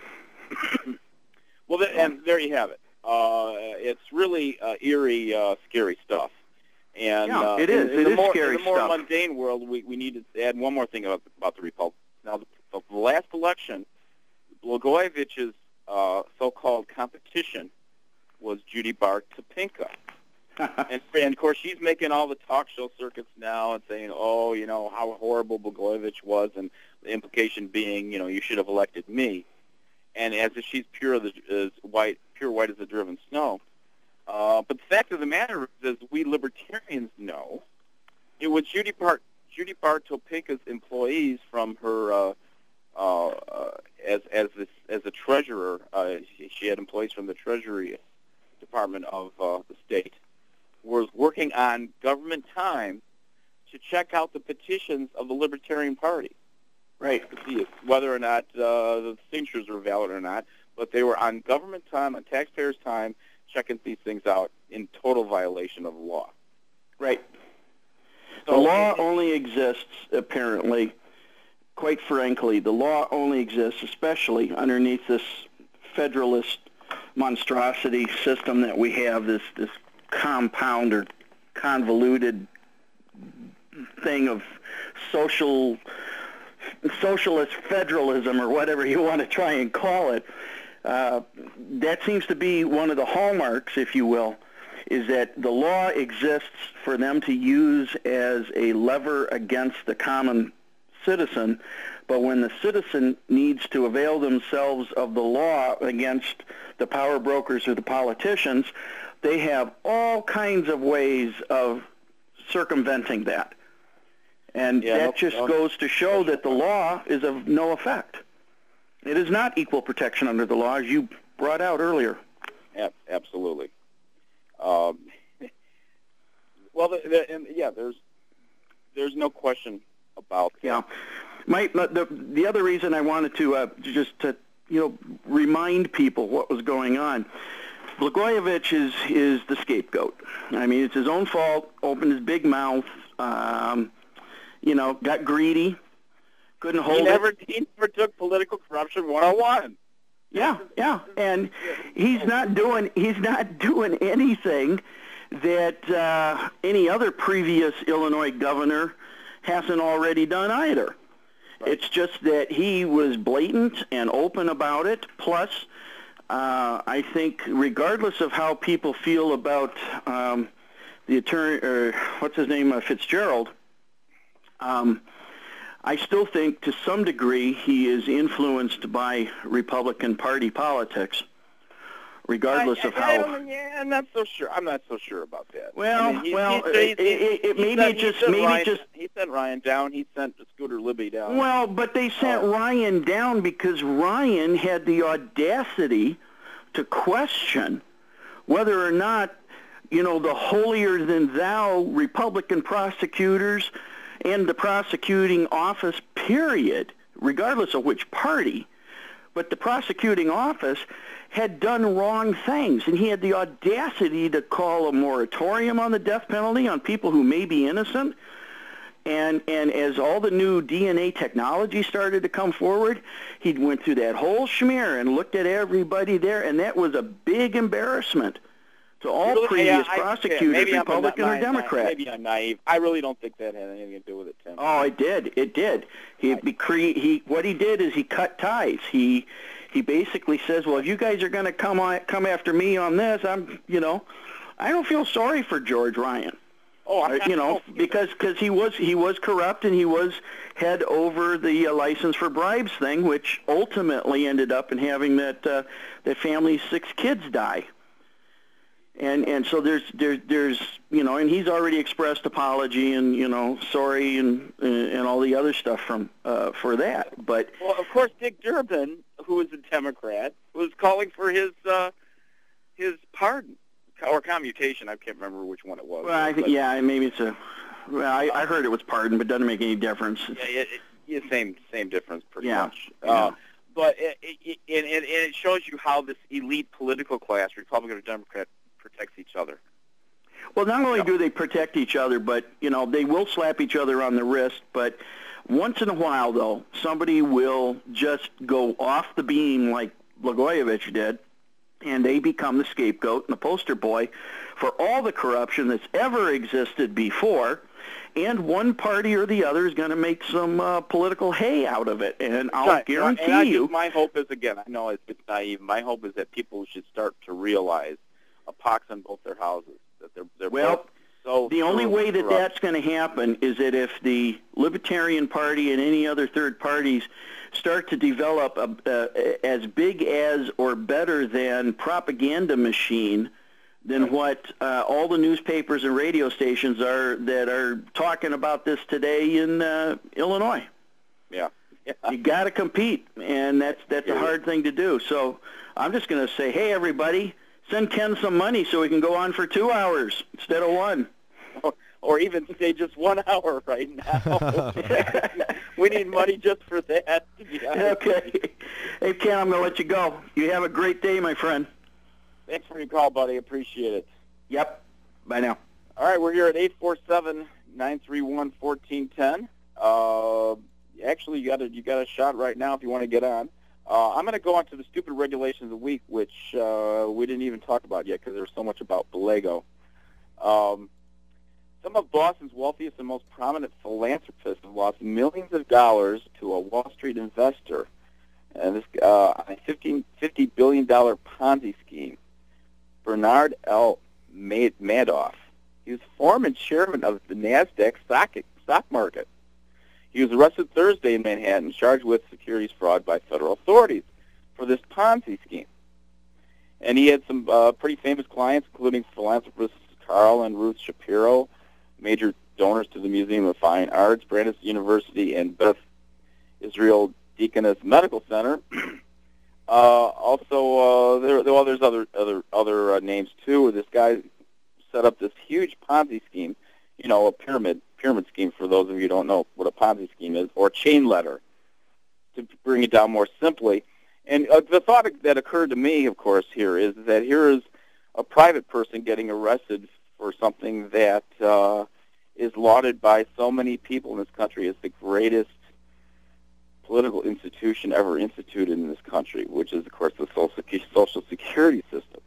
[SPEAKER 3] Well, th- and there you have it. Uh, it's really uh, eerie, uh, scary stuff. And
[SPEAKER 7] Yeah,
[SPEAKER 3] uh,
[SPEAKER 7] it
[SPEAKER 3] in,
[SPEAKER 7] is.
[SPEAKER 3] in
[SPEAKER 7] It
[SPEAKER 3] the
[SPEAKER 7] is
[SPEAKER 3] more,
[SPEAKER 7] scary
[SPEAKER 3] in the more
[SPEAKER 7] stuff.
[SPEAKER 3] mundane world, we, we need to add one more thing about, about the Republic. Now, the, the last election, Blagojevich's uh, so-called competition was Judy Bart Topinka. and, and, of course, she's making all the talk show circuits now and saying, oh, you know, how horrible Blagojevich was, and the implication being, you know, you should have elected me. And as if she's pure as, as white, pure white as the driven snow. Uh, but the fact of the matter is, as we libertarians know, it was Judy Bart, Judy Bart Topinka's employees from her uh, uh, uh, as as this, as a treasurer. Uh, she, she had employees from the Treasury Department of uh, the state, was working on government time to check out the petitions of the Libertarian Party.
[SPEAKER 7] Right.
[SPEAKER 3] To see if, whether or not uh, the signatures were valid or not, but they were on government time, on taxpayers' time, checking these things out in total violation of the law.
[SPEAKER 7] Right.
[SPEAKER 3] So,
[SPEAKER 7] the law
[SPEAKER 3] it-
[SPEAKER 7] only exists, apparently, quite frankly, the law only exists, especially underneath this federalist monstrosity system that we have, this, this compound or convoluted thing of social socialist federalism, or whatever you want to try and call it. Uh, that seems to be one of the hallmarks, if you will, is that the law exists for them to use as a lever against the common citizen, but when the citizen needs to avail themselves of the law against the power brokers or the politicians, they have all kinds of ways of circumventing that. And
[SPEAKER 3] Yeah,
[SPEAKER 7] that
[SPEAKER 3] no-
[SPEAKER 7] just
[SPEAKER 3] no-
[SPEAKER 7] goes to show that the law is of no effect. It is not equal protection under the law, as you brought out earlier.
[SPEAKER 3] Ab- absolutely. Um, well, the, the, and yeah, there's there's no question about that.
[SPEAKER 7] Yeah. My, the, the other reason I wanted to uh, just to you know remind people what was going on. Blagojevich is is the scapegoat. I mean, it's his own fault. Opened his big mouth. Um, you know, got greedy. Couldn't hold
[SPEAKER 3] He
[SPEAKER 7] it.
[SPEAKER 3] never he never took political corruption one oh one.
[SPEAKER 7] Yeah, yeah, and he's not doing he's not doing anything that uh, any other previous Illinois governor hasn't already done either. Right. It's just that he was blatant and open about it. Plus, uh, I think, regardless of how people feel about um, the attorney, or what's his name, uh, Fitzgerald. Um, I still think to some degree he is influenced by Republican Party politics. regardless
[SPEAKER 3] I,
[SPEAKER 7] of
[SPEAKER 3] I,
[SPEAKER 7] how.
[SPEAKER 3] I, yeah, I'm not so sure. I'm not so sure about that.
[SPEAKER 7] Well,
[SPEAKER 3] I mean, he,
[SPEAKER 7] well,
[SPEAKER 3] he, he,
[SPEAKER 7] it, it, it,
[SPEAKER 3] he
[SPEAKER 7] maybe
[SPEAKER 3] sent,
[SPEAKER 7] it just
[SPEAKER 3] he sent
[SPEAKER 7] maybe
[SPEAKER 3] Ryan,
[SPEAKER 7] it just.
[SPEAKER 3] he sent Ryan down. He sent Scooter Libby down.
[SPEAKER 7] Well, but they sent
[SPEAKER 3] Oh.
[SPEAKER 7] Ryan down because Ryan had the audacity to question whether or not, you know, the holier-than-thou Republican prosecutors and the prosecuting office, period, regardless of which party, but the prosecuting office had done wrong things. And he had the audacity to call a moratorium on the death penalty on people who may be innocent. And and as all the new D N A technology started to come forward, he went through that whole schmear and looked at everybody there, and that was a big embarrassment to all
[SPEAKER 3] Really?
[SPEAKER 7] previous
[SPEAKER 3] Yeah, I-
[SPEAKER 7] prosecutors,
[SPEAKER 3] yeah, maybe
[SPEAKER 7] Republican
[SPEAKER 3] I'm a,
[SPEAKER 7] or
[SPEAKER 3] na-
[SPEAKER 7] Democrat.
[SPEAKER 3] Maybe I'm naive. I really don't think that had anything to do with it, Tim.
[SPEAKER 7] Oh, it did. It did. He, he, cre- he what he did is he cut ties. He he basically says, well, if you guys are going to come on come after me on this, I'm you know, I don't feel sorry for George Ryan.
[SPEAKER 3] Oh, I'm
[SPEAKER 7] Uh,
[SPEAKER 3] not,
[SPEAKER 7] you know,
[SPEAKER 3] oh,
[SPEAKER 7] because cause he was he was corrupt and he was head over the uh, license for bribes thing, which ultimately ended up in having that uh, that family's six kids die. And and so there's there's there's you know, and he's already expressed apology and you know sorry and and all the other stuff from uh, for that. But
[SPEAKER 3] Well, of course, Dick Durbin, who is a Democrat, was calling for his uh, his pardon or commutation. I can't remember which one it was.
[SPEAKER 7] well, I think
[SPEAKER 3] but,
[SPEAKER 7] yeah, maybe it's a. Well, I, I heard it was pardon, but it doesn't make any difference.
[SPEAKER 3] Yeah, it, it, yeah, same same difference, pretty
[SPEAKER 7] Yeah,
[SPEAKER 3] much.
[SPEAKER 7] yeah.
[SPEAKER 3] Uh, but it, it, it, and it shows you how this elite political class, Republican or Democrat, protects each other.
[SPEAKER 7] Well, not only
[SPEAKER 3] Yeah.
[SPEAKER 7] do they protect each other, but, you know, they will slap each other on the wrist. But once in a while, though, somebody will just go off the beam like Blagojevich did, and they become the scapegoat and the poster boy for all the corruption that's ever existed before. And one party or the other is going to make some uh, political hay out of it. And I'll
[SPEAKER 3] Right.
[SPEAKER 7] guarantee
[SPEAKER 3] and I
[SPEAKER 7] you...
[SPEAKER 3] Just, my hope is, again, I know it's, it's naive. My hope is that people should start to realize a pox on both their houses, that they're, they're
[SPEAKER 7] Well,
[SPEAKER 3] both so
[SPEAKER 7] the only
[SPEAKER 3] thoroughly
[SPEAKER 7] way that
[SPEAKER 3] corrupt.
[SPEAKER 7] that's going to happen is that if the Libertarian Party and any other third parties start to develop a, a, as big as or better than propaganda machine than what uh, all the newspapers and radio stations are that are talking about this today in uh, Illinois.
[SPEAKER 3] Yeah. yeah.
[SPEAKER 7] You got to compete, and that's that's a hard thing to do. So I'm just going to say, hey, everybody, send Ken some money so we can go on for two hours instead of one.
[SPEAKER 3] Or, or even stay just one hour right now. We need money just for that, to be honest.
[SPEAKER 7] Okay. Hey, Ken, I'm going to let you go. You have a great day, my friend.
[SPEAKER 3] Thanks for your call, buddy. Appreciate it.
[SPEAKER 7] Yep. Bye now.
[SPEAKER 3] All right, we're here at eight four seven, nine three one, one four one zero. Uh, actually, you got a, you got a shot right now if you want to get on. Uh, I'm going to go on to the stupid regulations of the week, which uh, we didn't even talk about yet because there's so much about Bellagio. Um, some of Boston's wealthiest and most prominent philanthropists have lost millions of dollars to a Wall Street investor, and this uh, a fifty billion dollars Ponzi scheme. Bernard L. Madoff. He was former chairman of the NASDAQ stock, stock market. He was arrested Thursday in Manhattan, charged with securities fraud by federal authorities for this Ponzi scheme. And he had some uh, pretty famous clients, including philanthropists Carl and Ruth Shapiro, major donors to the Museum of Fine Arts, Brandeis University, and Beth Israel Deaconess Medical Center. uh, also, uh, there, well, there's other other other uh, names too. This guy set up this huge Ponzi scheme, you know, a pyramid pyramid scheme. For those of you who don't know what a Ponzi scheme is, or chain letter, to bring it down more simply. And uh, the thought that occurred to me, of course, here is that here is a private person getting arrested for something that uh, is lauded by so many people in this country as the greatest political institution ever instituted in this country, which is, of course, the Social Security system,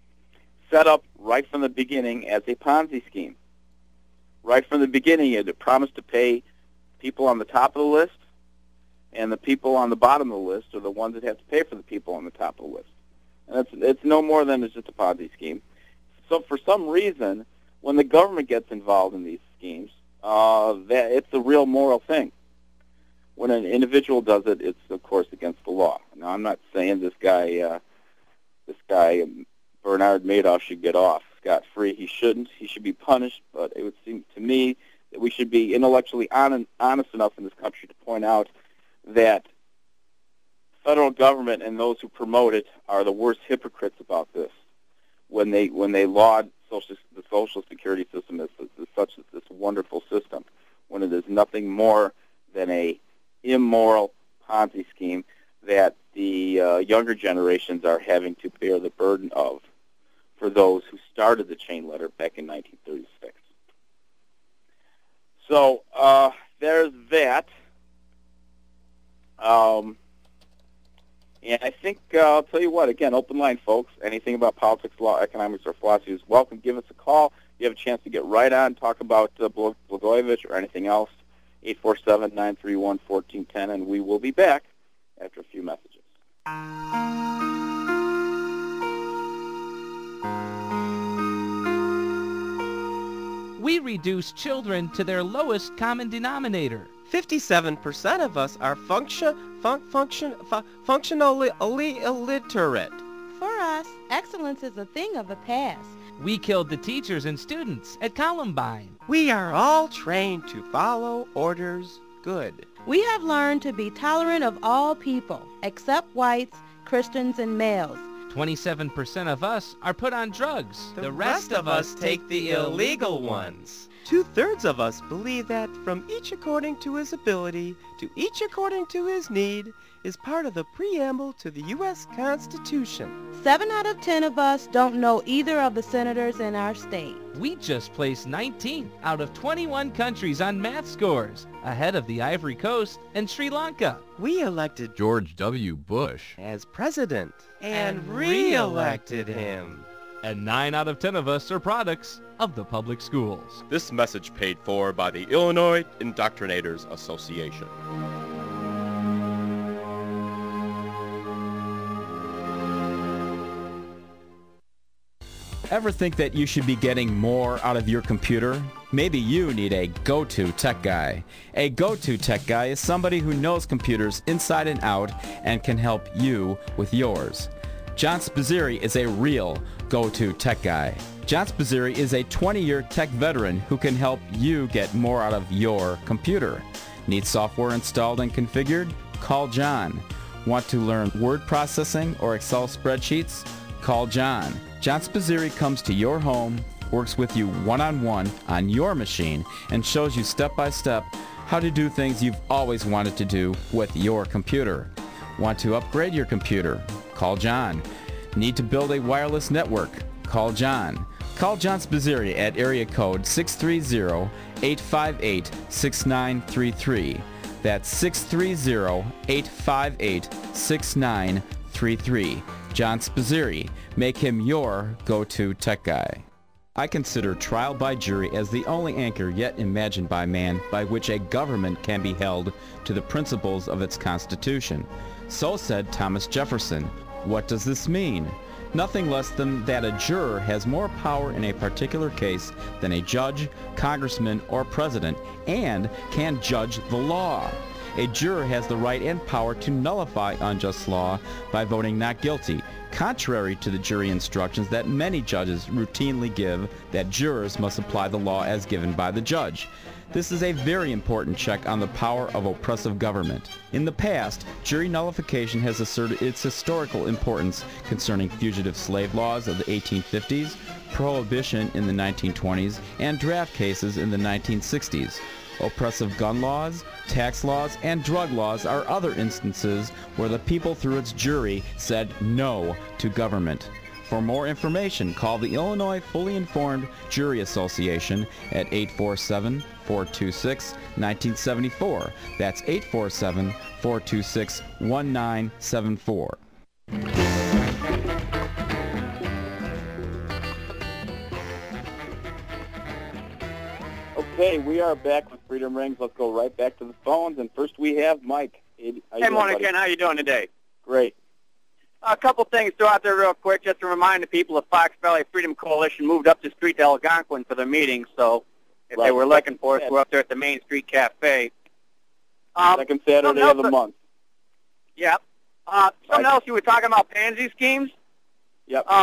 [SPEAKER 3] set up right from the beginning as a Ponzi scheme. Right from the beginning, it promised to pay people on the top of the list, and the people on the bottom of the list are the ones that have to pay for the people on the top of the list. And it's, it's no more than it's just a Ponzi scheme. So for some reason, when the government gets involved in these schemes, uh, that it's a real moral thing. When an individual does it, it's, of course, against the law. Now, I'm not saying this guy, uh, this guy Bernard Madoff should get off scot-free. He shouldn't. He should be punished, but it would seem to me that we should be intellectually on, honest enough in this country to point out that federal government and those who promote it are the worst hypocrites about this. When they when they laud social, the Social Security system as, as such this wonderful system, when it is nothing more than a immoral Ponzi scheme that the uh, younger generations are having to bear the burden of for those who started the chain letter back in nineteen thirty-six. So uh, there's that. Um, and I think uh, I'll tell you what, again, open line, folks. Anything about politics, law, economics, or philosophy is welcome. Give us a call. You have a chance to get right on, talk about uh, Blagojevich or anything else. eight four seven, nine three one, one four one zero, and we will be back after a few messages.
[SPEAKER 8] We reduce children to their lowest common denominator.
[SPEAKER 9] fifty-seven percent of us are function, fun, function, fu- functionally illi- illiterate.
[SPEAKER 10] For us, excellence is a thing of the past.
[SPEAKER 8] We killed the teachers and students at Columbine.
[SPEAKER 9] We are all trained to follow orders good.
[SPEAKER 10] We have learned to be tolerant of all people, except whites, Christians, and males.
[SPEAKER 8] twenty-seven percent of us are put on drugs.
[SPEAKER 9] The, the rest, rest of us take the illegal ones. Two-thirds of us believe that from each according to his ability, to each according to his need, is part of the preamble to the U S Constitution.
[SPEAKER 10] Seven out of ten of us don't know either of the senators in our state.
[SPEAKER 8] We just placed nineteenth out of twenty-one countries on math scores, ahead of the Ivory Coast and Sri Lanka.
[SPEAKER 9] We elected
[SPEAKER 2] George W. Bush
[SPEAKER 9] as president and, and re-elected him.
[SPEAKER 8] And nine out of ten of us are products of the public schools.
[SPEAKER 11] This message paid for by the Illinois Indoctrinators Association.
[SPEAKER 12] Ever think that you should be getting more out of your computer? Maybe you need a go-to tech guy. A go-to tech guy is somebody who knows computers inside and out and can help you with yours. John Spazzeri is a real go-to tech guy. John Spazzeri is a twenty-year tech veteran who can help you get more out of your computer. Need software installed and configured? Call John. Want to learn word processing or Excel spreadsheets? Call John. John Spazzeri comes to your home, works with you one-on-one on your machine, and shows you step-by-step how to do things you've always wanted to do with your computer. Want to upgrade your computer? Call John. Need to build a wireless network? Call John. Call John Spazzeri at area code six three zero, eight five eight, six nine three three. That's six three zero, eight five eight, six nine three three. John Spazzeri. Make him your go-to tech guy. I consider trial by jury as the only anchor yet imagined by man by which a government can be held to the principles of its constitution. So said Thomas Jefferson. What does this mean? Nothing less than that a juror has more power in a particular case than a judge, congressman, or president, and can judge the law. A juror has the right and power to nullify unjust law by voting not guilty, contrary to the jury instructions that many judges routinely give that jurors must apply the law as given by the judge. This is a very important check on the power of oppressive government. In the past, jury nullification has asserted its historical importance concerning fugitive slave laws of the eighteen fifties, prohibition in the nineteen twenties, and draft cases in the nineteen sixties. Oppressive gun laws, tax laws, and drug laws are other instances where the people through its jury said no to government. For more information, call the Illinois Fully Informed Jury Association at eight four seven, four two six, one nine seven four. That's eight four seven, four two six, one nine seven four.
[SPEAKER 3] Okay, we are back with Freedom Rings. Let's go right back to the phones. And first we have Mike. Hey,
[SPEAKER 13] hey morning, Ken. How you doing today?
[SPEAKER 3] Great.
[SPEAKER 13] A couple things throw out there real quick, just to remind the people of Fox Valley Freedom Coalition moved up the street to Algonquin for their meeting. So if right. they were looking for us, we're up there at the Main Street Cafe.
[SPEAKER 3] Um, Second Saturday of the month.
[SPEAKER 13] Yep. Uh, something right. else, you were talking about pansy schemes.
[SPEAKER 3] Yep.
[SPEAKER 13] Um,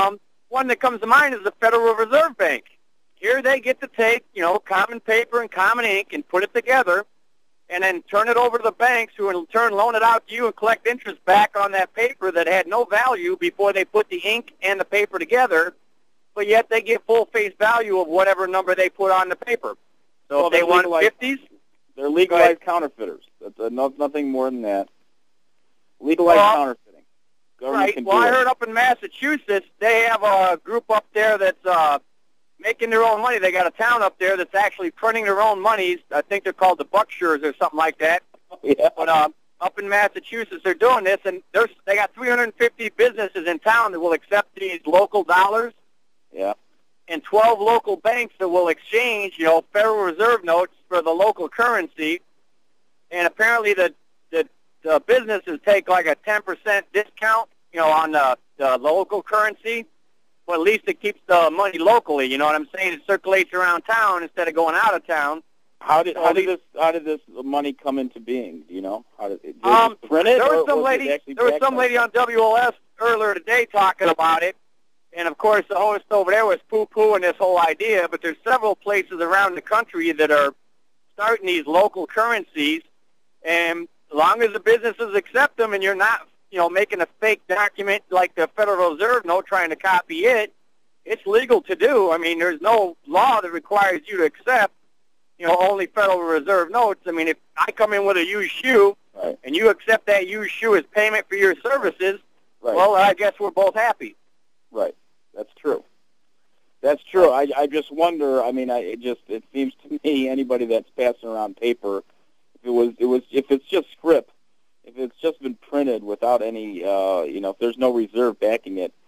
[SPEAKER 13] one that comes to mind is the Federal Reserve Bank. Here they get to take, you know, common paper and common ink and put it together and then turn it over to the banks, who in turn loan it out to you and collect interest back on that paper that had no value before they put the ink and the paper together, but yet they get full face value of whatever number they put on the paper. So
[SPEAKER 3] well,
[SPEAKER 13] if they want fifties,
[SPEAKER 3] they're legalized counterfeiters. That's uh, no, nothing more than that. Legalized
[SPEAKER 13] well,
[SPEAKER 3] counterfeiting. Government
[SPEAKER 13] right.
[SPEAKER 3] can
[SPEAKER 13] Well,
[SPEAKER 3] do
[SPEAKER 13] I
[SPEAKER 3] it.
[SPEAKER 13] heard up in Massachusetts they have a group up there that's uh, making their own money. They got a town up there that's actually printing their own monies. I think they're called the Buckshires or something like that.
[SPEAKER 3] Yeah.
[SPEAKER 13] But uh, up in Massachusetts, they're doing this, and there's they got three hundred fifty businesses in town that will accept these local dollars.
[SPEAKER 3] Yeah.
[SPEAKER 13] And twelve local banks that will exchange, you know, Federal Reserve notes for the local currency. And apparently the the, the businesses take like a ten percent discount, you know, on the, the local currency. But at least it keeps the money locally. You know what I'm saying? It circulates around town instead of going out of town.
[SPEAKER 3] How did how did this how did this money come into being? Do you know? How did, did
[SPEAKER 13] Um,
[SPEAKER 3] it print it?
[SPEAKER 13] there was
[SPEAKER 3] or
[SPEAKER 13] some
[SPEAKER 3] was it
[SPEAKER 13] lady.
[SPEAKER 3] actually
[SPEAKER 13] There was
[SPEAKER 3] backed
[SPEAKER 13] some
[SPEAKER 3] by-
[SPEAKER 13] lady on W O S earlier today talking about it, and of course the host over there was poo-pooing this whole idea. But there's several places around the country that are starting these local currencies, and as long as the businesses accept them, and you're not, you know, making a fake document like the Federal Reserve note trying to copy it, it's legal to do. I mean, there's no law that requires you to accept, you know, only Federal Reserve notes. I mean, if I come in with a used shoe,
[SPEAKER 3] right,
[SPEAKER 13] and you accept that used shoe as payment for your services,
[SPEAKER 3] right,
[SPEAKER 13] well, I guess we're both happy.
[SPEAKER 3] Right. That's true. That's true. I I just wonder. I mean, I it just it seems to me anybody that's passing around paper, if it was it was if it's just script, if it's just been printed without any, uh, you know, if there's no reserve backing it,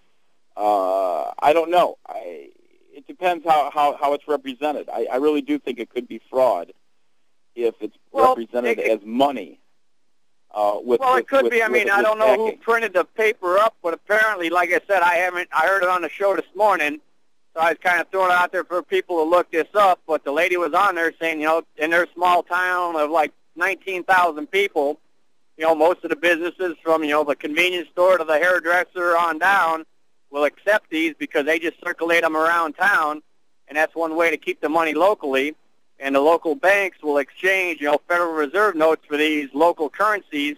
[SPEAKER 3] uh, I don't know. I it depends how, how, how it's represented. I, I really do think it could be fraud if it's
[SPEAKER 13] Well,
[SPEAKER 3] represented
[SPEAKER 13] it-
[SPEAKER 3] as money. Uh, with,
[SPEAKER 13] Well,
[SPEAKER 3] with,
[SPEAKER 13] it could
[SPEAKER 3] with,
[SPEAKER 13] be. I
[SPEAKER 3] with-
[SPEAKER 13] mean, I
[SPEAKER 3] with
[SPEAKER 13] don't know who
[SPEAKER 3] backing.
[SPEAKER 13] printed the paper up, but apparently, like I said, I haven't. I heard it on the show this morning, so I was kind of throwing it out there for people to look this up. But the lady was on there saying, you know, in their small town of like nineteen thousand people, you know, most of the businesses from, you know, the convenience store to the hairdresser on down will accept these because they just circulate them around town, and that's one way to keep the money locally. And the local banks will exchange, you know, Federal Reserve notes for these local currencies,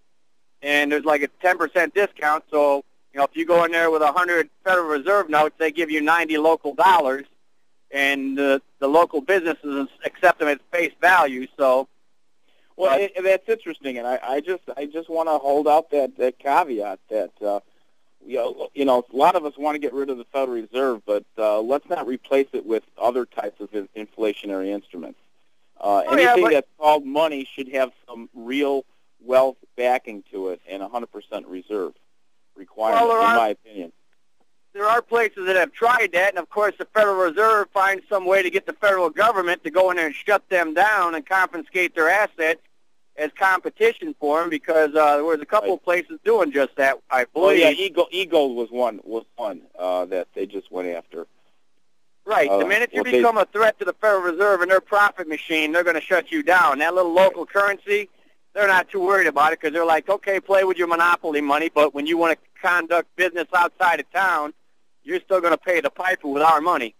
[SPEAKER 13] and there's like a ten percent discount. So, you know, if you go in there with one hundred Federal Reserve notes, they give you ninety local dollars, and the, the local businesses accept them at face value. So,
[SPEAKER 3] Well,
[SPEAKER 13] uh,
[SPEAKER 3] it, that's interesting, and I, I just I just want to hold out that, that caveat that uh, you know, you know a lot of us want to get rid of the Federal Reserve, but uh, let's not replace it with other types of in- inflationary instruments. Uh,
[SPEAKER 13] Oh, yeah,
[SPEAKER 3] anything
[SPEAKER 13] but-
[SPEAKER 3] that's called money should have some real wealth backing to it and one hundred percent reserve requirement,
[SPEAKER 13] Well, there
[SPEAKER 3] in
[SPEAKER 13] are-
[SPEAKER 3] my opinion.
[SPEAKER 13] there are places that have tried that, and of course the Federal Reserve finds some way to get the federal government to go in there and shut them down and confiscate their assets as competition for them, because uh, there was a couple of places doing just that, I
[SPEAKER 3] Oh
[SPEAKER 13] believe.
[SPEAKER 3] yeah, Eagle Eagle was one was one uh, that they just went after.
[SPEAKER 13] Right.
[SPEAKER 3] Uh,
[SPEAKER 13] The minute you
[SPEAKER 3] well, they-
[SPEAKER 13] become a threat to the Federal Reserve and their profit machine, they're going to shut you down. That little local currency, they're not too worried about it because they're like, okay, play with your monopoly money, but when you want to conduct business outside of town, you're still going to pay the piper with our money.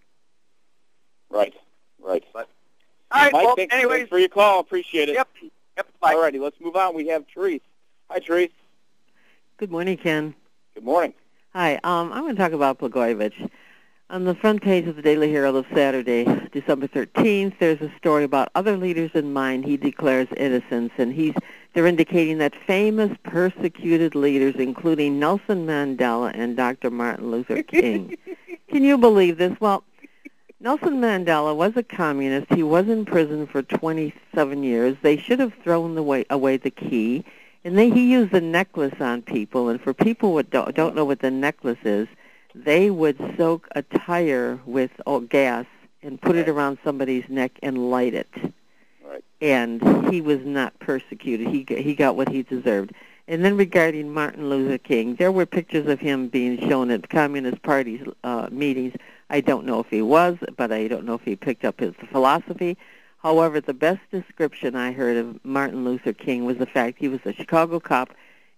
[SPEAKER 3] Right, right.
[SPEAKER 13] All right,
[SPEAKER 3] Mike,
[SPEAKER 13] well,
[SPEAKER 3] thanks,
[SPEAKER 13] anyways.
[SPEAKER 3] thanks for your call. Appreciate it.
[SPEAKER 13] Yep. Yep. Bye.
[SPEAKER 3] All righty, let's move on. We have Therese. Hi, Therese.
[SPEAKER 14] Good morning, Ken.
[SPEAKER 3] Good morning.
[SPEAKER 14] Hi. Um, I'm going to talk about Blagojevich. On the front page of the Daily Herald of Saturday, December thirteenth, there's a story about other leaders in mind he declares innocence, and he's they're indicating that famous persecuted leaders, including Nelson Mandela and Doctor Martin Luther King. Can you believe this? Well, Nelson Mandela was a communist. He was in prison for twenty-seven years. They should have thrown the way, away the key, and they, he used a necklace on people, and for people who don't, don't know what the necklace is, they would soak a tire with oh, gas and put it around somebody's neck and light it.
[SPEAKER 3] Right.
[SPEAKER 14] And he was not persecuted. He he got what he deserved. And then regarding Martin Luther King, there were pictures of him being shown at Communist Party uh, meetings. I don't know if he was, but I don't know if he picked up his philosophy. However, the best description I heard of Martin Luther King was the fact he was a Chicago cop,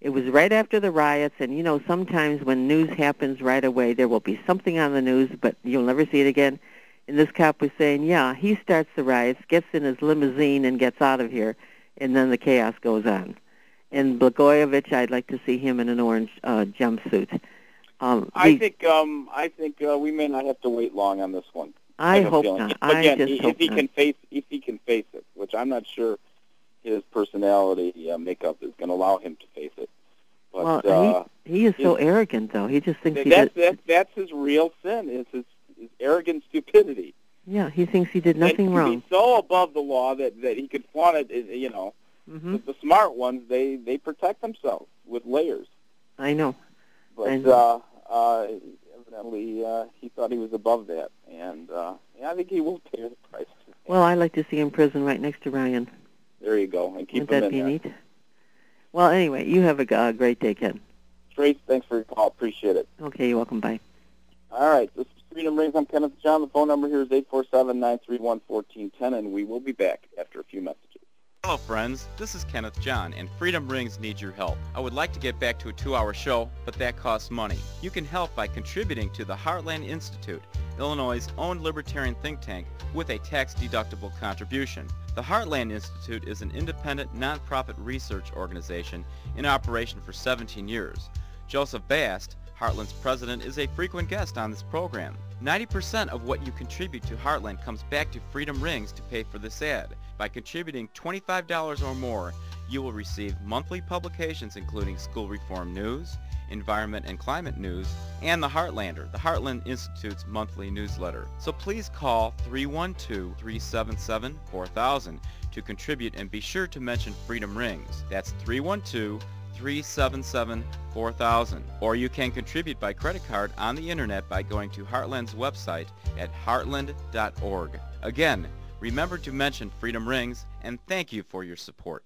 [SPEAKER 14] It was right after the riots, and, you know, sometimes when news happens right away, there will be something on the news, but you'll never see it again. And this cop was saying, yeah, he starts the riots, gets in his limousine, and gets out of here, and then the chaos goes on. And Blagojevich, I'd like to see him in an orange uh, jumpsuit. Um,
[SPEAKER 3] I
[SPEAKER 14] the,
[SPEAKER 3] think um, I think uh, we may not have to wait long on this one.
[SPEAKER 14] I,
[SPEAKER 3] I
[SPEAKER 14] hope
[SPEAKER 3] feeling.
[SPEAKER 14] not.
[SPEAKER 3] But again,
[SPEAKER 14] I just
[SPEAKER 3] if
[SPEAKER 14] hope
[SPEAKER 3] he
[SPEAKER 14] not.
[SPEAKER 3] can face if he can face it, which I'm not sure his personality uh, makeup is going to allow him to face it. But,
[SPEAKER 14] well,
[SPEAKER 3] uh,
[SPEAKER 14] he, he is so
[SPEAKER 3] his,
[SPEAKER 14] arrogant, though. He just thinks
[SPEAKER 3] that,
[SPEAKER 14] he
[SPEAKER 3] that's,
[SPEAKER 14] did.
[SPEAKER 3] that's that's his real sin. Is his, his arrogant stupidity.
[SPEAKER 14] Yeah, he thinks he did nothing
[SPEAKER 3] and
[SPEAKER 14] wrong.
[SPEAKER 3] He's so above the law that, that he could flaunt it. You know,
[SPEAKER 14] mm-hmm.
[SPEAKER 3] the, the smart ones they, they protect themselves with layers.
[SPEAKER 14] I know.
[SPEAKER 3] But
[SPEAKER 14] I know.
[SPEAKER 3] Uh, uh, evidently uh, he thought he was above that, and uh, yeah, I think he will pay the price.
[SPEAKER 14] Well, I'd like to see him in prison right next to Ryan.
[SPEAKER 3] There you go, and keep
[SPEAKER 14] Wouldn't
[SPEAKER 3] him
[SPEAKER 14] that
[SPEAKER 3] in
[SPEAKER 14] be
[SPEAKER 3] there.
[SPEAKER 14] neat? Well, anyway, you have a uh, great day, Ken.
[SPEAKER 3] Trace, thanks for your call. Appreciate it.
[SPEAKER 14] Okay, you're welcome. Bye.
[SPEAKER 3] All right, this is Freedom Rings. I'm Kenneth John. The phone number here is eight four seven, nine three one, one four one zero, and we will be back after a few messages.
[SPEAKER 5] Hello friends, this is Kenneth John, and Freedom Rings needs your help. I would like to get back to a two-hour show, but that costs money. You can help by contributing to the Heartland Institute, Illinois' own libertarian think tank, with a tax-deductible contribution. The Heartland Institute is an independent, nonprofit research organization in operation for seventeen years. Joseph Bast, Heartland's president, is a frequent guest on this program. ninety percent of what you contribute to Heartland comes back to Freedom Rings to pay for this ad. By contributing twenty-five dollars or more, you will receive monthly publications including school reform news, environment and climate news, and the Heartlander, the Heartland Institute's monthly newsletter. So please call three one two, three seven seven, four thousand to contribute, and be sure to mention Freedom Rings. That's three one two, three seven seven, four thousand. Or you can contribute by credit card on the internet by going to Heartland's website at heartland dot org. Again, remember to mention Freedom Rings, and thank you for your support.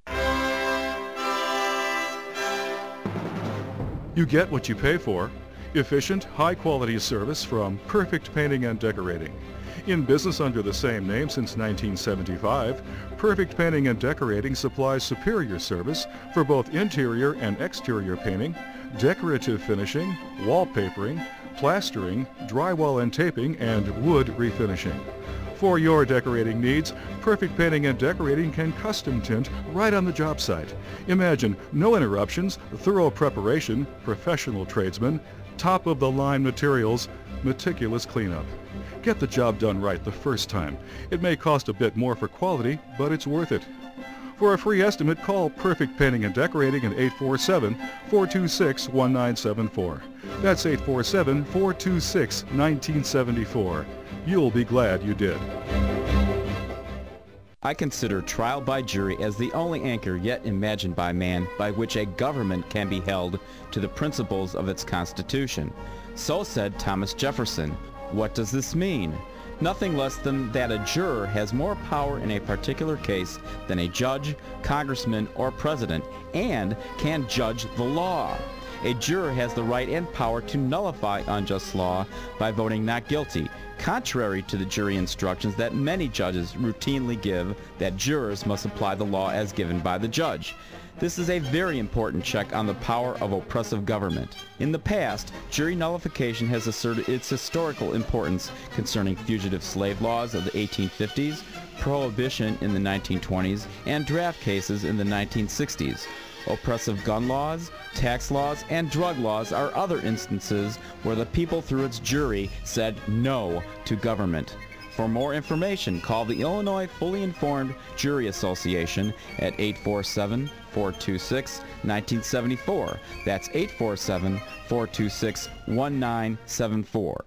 [SPEAKER 1] You get what you pay for. Efficient, high-quality service from Perfect Painting and Decorating. In business under the same name since nineteen seventy-five, Perfect Painting and Decorating supplies superior service for both interior and exterior painting, decorative finishing, wallpapering, plastering, drywall and taping, and wood refinishing. For your decorating needs, Perfect Painting and Decorating can custom tint right on the job site. Imagine no interruptions, thorough preparation, professional tradesmen, top-of-the-line materials, meticulous cleanup. Get the job done right the first time. It may cost a bit more for quality, but it's worth it. For a free estimate, call Perfect Painting and Decorating at eight four seven, four two six, one nine seven four. That's eight four seven, four two six, one nine seven four. You'll be glad you did.
[SPEAKER 12] I consider trial by jury as the only anchor yet imagined by man by which a government can be held to the principles of its Constitution. So said Thomas Jefferson. What does this mean? Nothing less than that a juror has more power in a particular case than a judge, congressman, or president, and can judge the law. A juror has the right and power to nullify unjust law by voting not guilty, contrary to the jury instructions that many judges routinely give that jurors must apply the law as given by the judge. This is a very important check on the power of oppressive government. In the past, jury nullification has asserted its historical importance concerning fugitive slave laws of the eighteen fifties, prohibition in the nineteen twenties, and draft cases in the nineteen sixties. Oppressive gun laws, tax laws, and drug laws are other instances where the people through its jury said no to government. For more information, call the Illinois Fully Informed Jury Association at eight four seven, four two six, one nine seven four. That's eight four seven, four two six, one nine seven four.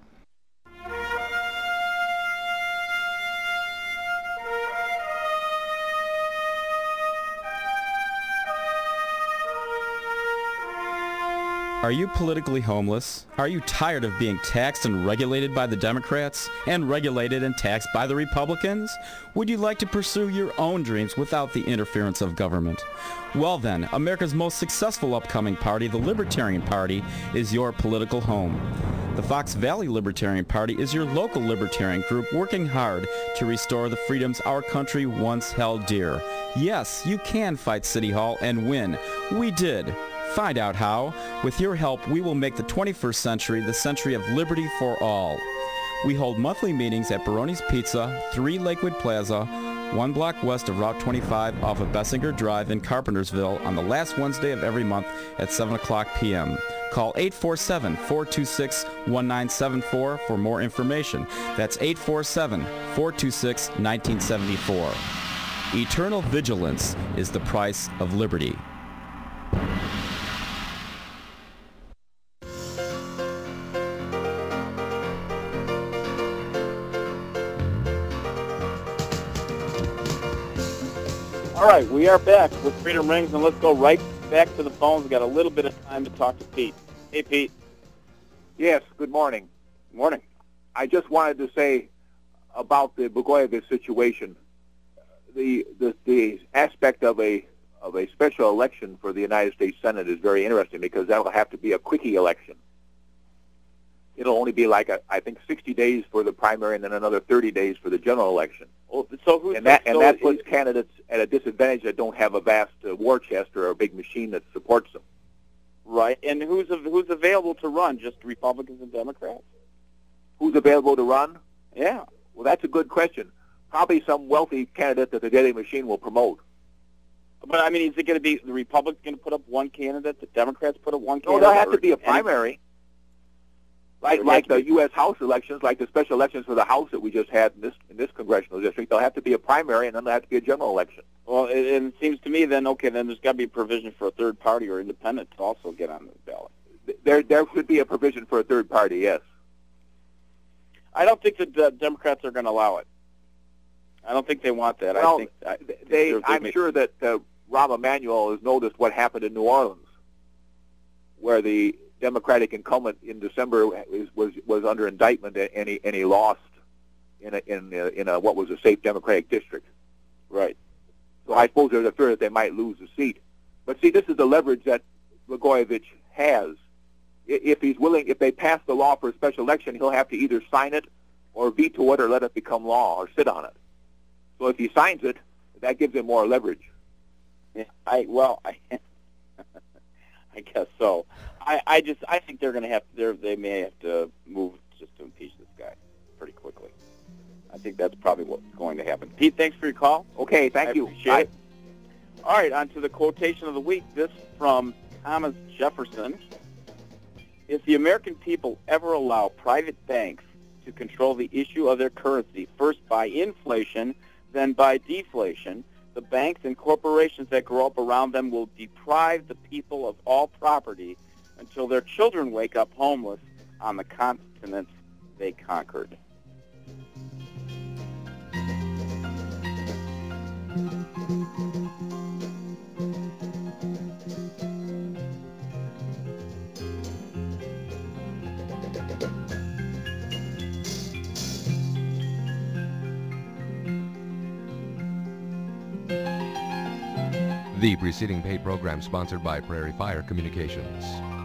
[SPEAKER 12] Are you politically homeless? Are you tired of being taxed and regulated by the Democrats and regulated and taxed by the Republicans? Would you like to pursue your own dreams without the interference of government? Well then, America's most successful upcoming party, the Libertarian Party, is your political home. The Fox Valley Libertarian Party is your local libertarian group working hard to restore the freedoms our country once held dear. Yes, you can fight City Hall and win. We did. Find out how. With your help, we will make the twenty-first century the century of liberty for all. We hold monthly meetings at Baroni's Pizza, three Lakewood Plaza, one block west of Route twenty-five off of Bessinger Drive in Carpentersville on the last Wednesday of every month at seven o'clock p m Call eight four seven, four two six, one nine seven four for more information. That's eight four seven, four two six, one nine seven four. Eternal vigilance is the price of liberty.
[SPEAKER 3] All right, we are back with Freedom Rings, and let's go right back to the phones. We've got a little bit of time to talk to Pete. Hey, Pete.
[SPEAKER 15] Yes, good morning.
[SPEAKER 3] Good morning.
[SPEAKER 15] I just wanted to say about the Blagojevich situation, the, the the aspect of a of a special election for the United States Senate is very interesting because that will have to be a quickie election. It'll only be like, a, I think, sixty days for the primary and then another thirty days for the general election.
[SPEAKER 3] Well, so who's
[SPEAKER 15] and that,
[SPEAKER 3] so
[SPEAKER 15] and that puts is, candidates at a disadvantage that don't have a vast uh, war chest or a big machine that supports them.
[SPEAKER 3] Right, and who's who's available to run? Just Republicans and Democrats?
[SPEAKER 15] Who's available to run?
[SPEAKER 3] Yeah.
[SPEAKER 15] Well, that's a good question. Probably some wealthy candidate that the Daily Machine will promote.
[SPEAKER 3] But, I mean, is it going to be the Republicans going to put up one candidate, the Democrats put up one
[SPEAKER 15] No,
[SPEAKER 3] candidate?
[SPEAKER 15] there'll have to be a primary.
[SPEAKER 3] Any...
[SPEAKER 15] Like like the U S House elections, like the special elections for the House that we just had in this in this congressional district, there'll have to be a primary and then there'll have to be a general election.
[SPEAKER 3] Well, it, it seems to me then, okay, then there's got to be a provision for a third party or independent to also get on the ballot.
[SPEAKER 15] There there should be a provision for a third party, yes.
[SPEAKER 3] I don't think that the Democrats are going to allow it. I don't think they want that.
[SPEAKER 15] Well,
[SPEAKER 3] I think I,
[SPEAKER 15] they.
[SPEAKER 3] they
[SPEAKER 15] I'm
[SPEAKER 3] make...
[SPEAKER 15] sure that uh, Rahm Emanuel has noticed what happened in New Orleans, where the Democratic incumbent in December was was, was under indictment and he and he lost in a, in a, in a what was a safe Democratic district.
[SPEAKER 3] Right.
[SPEAKER 15] So I suppose there's a fear that they might lose the seat. But see, this is the leverage that Blagojevich has. If he's willing, if they pass the law for a special election, he'll have to either sign it or veto it or let it become law or sit on it. So if he signs it, that gives him more leverage.
[SPEAKER 3] Yeah, I well, I, I guess so. I, I just I think they're going to have to, they may have to move just to impeach this guy pretty quickly. I think that's probably what's going to happen. Pete, thanks for your call.
[SPEAKER 15] Okay, thank
[SPEAKER 3] I
[SPEAKER 15] you.
[SPEAKER 3] Appreciate
[SPEAKER 15] Bye.
[SPEAKER 3] it. All right, on to the quotation of the week. This from Thomas Jefferson. If the American people ever allow private banks to control the issue of their currency, first by inflation, then by deflation, the banks and corporations that grow up around them will deprive the people of all property until their children wake up homeless on the continents they conquered.
[SPEAKER 2] The preceding paid program sponsored by Prairie Fire Communications.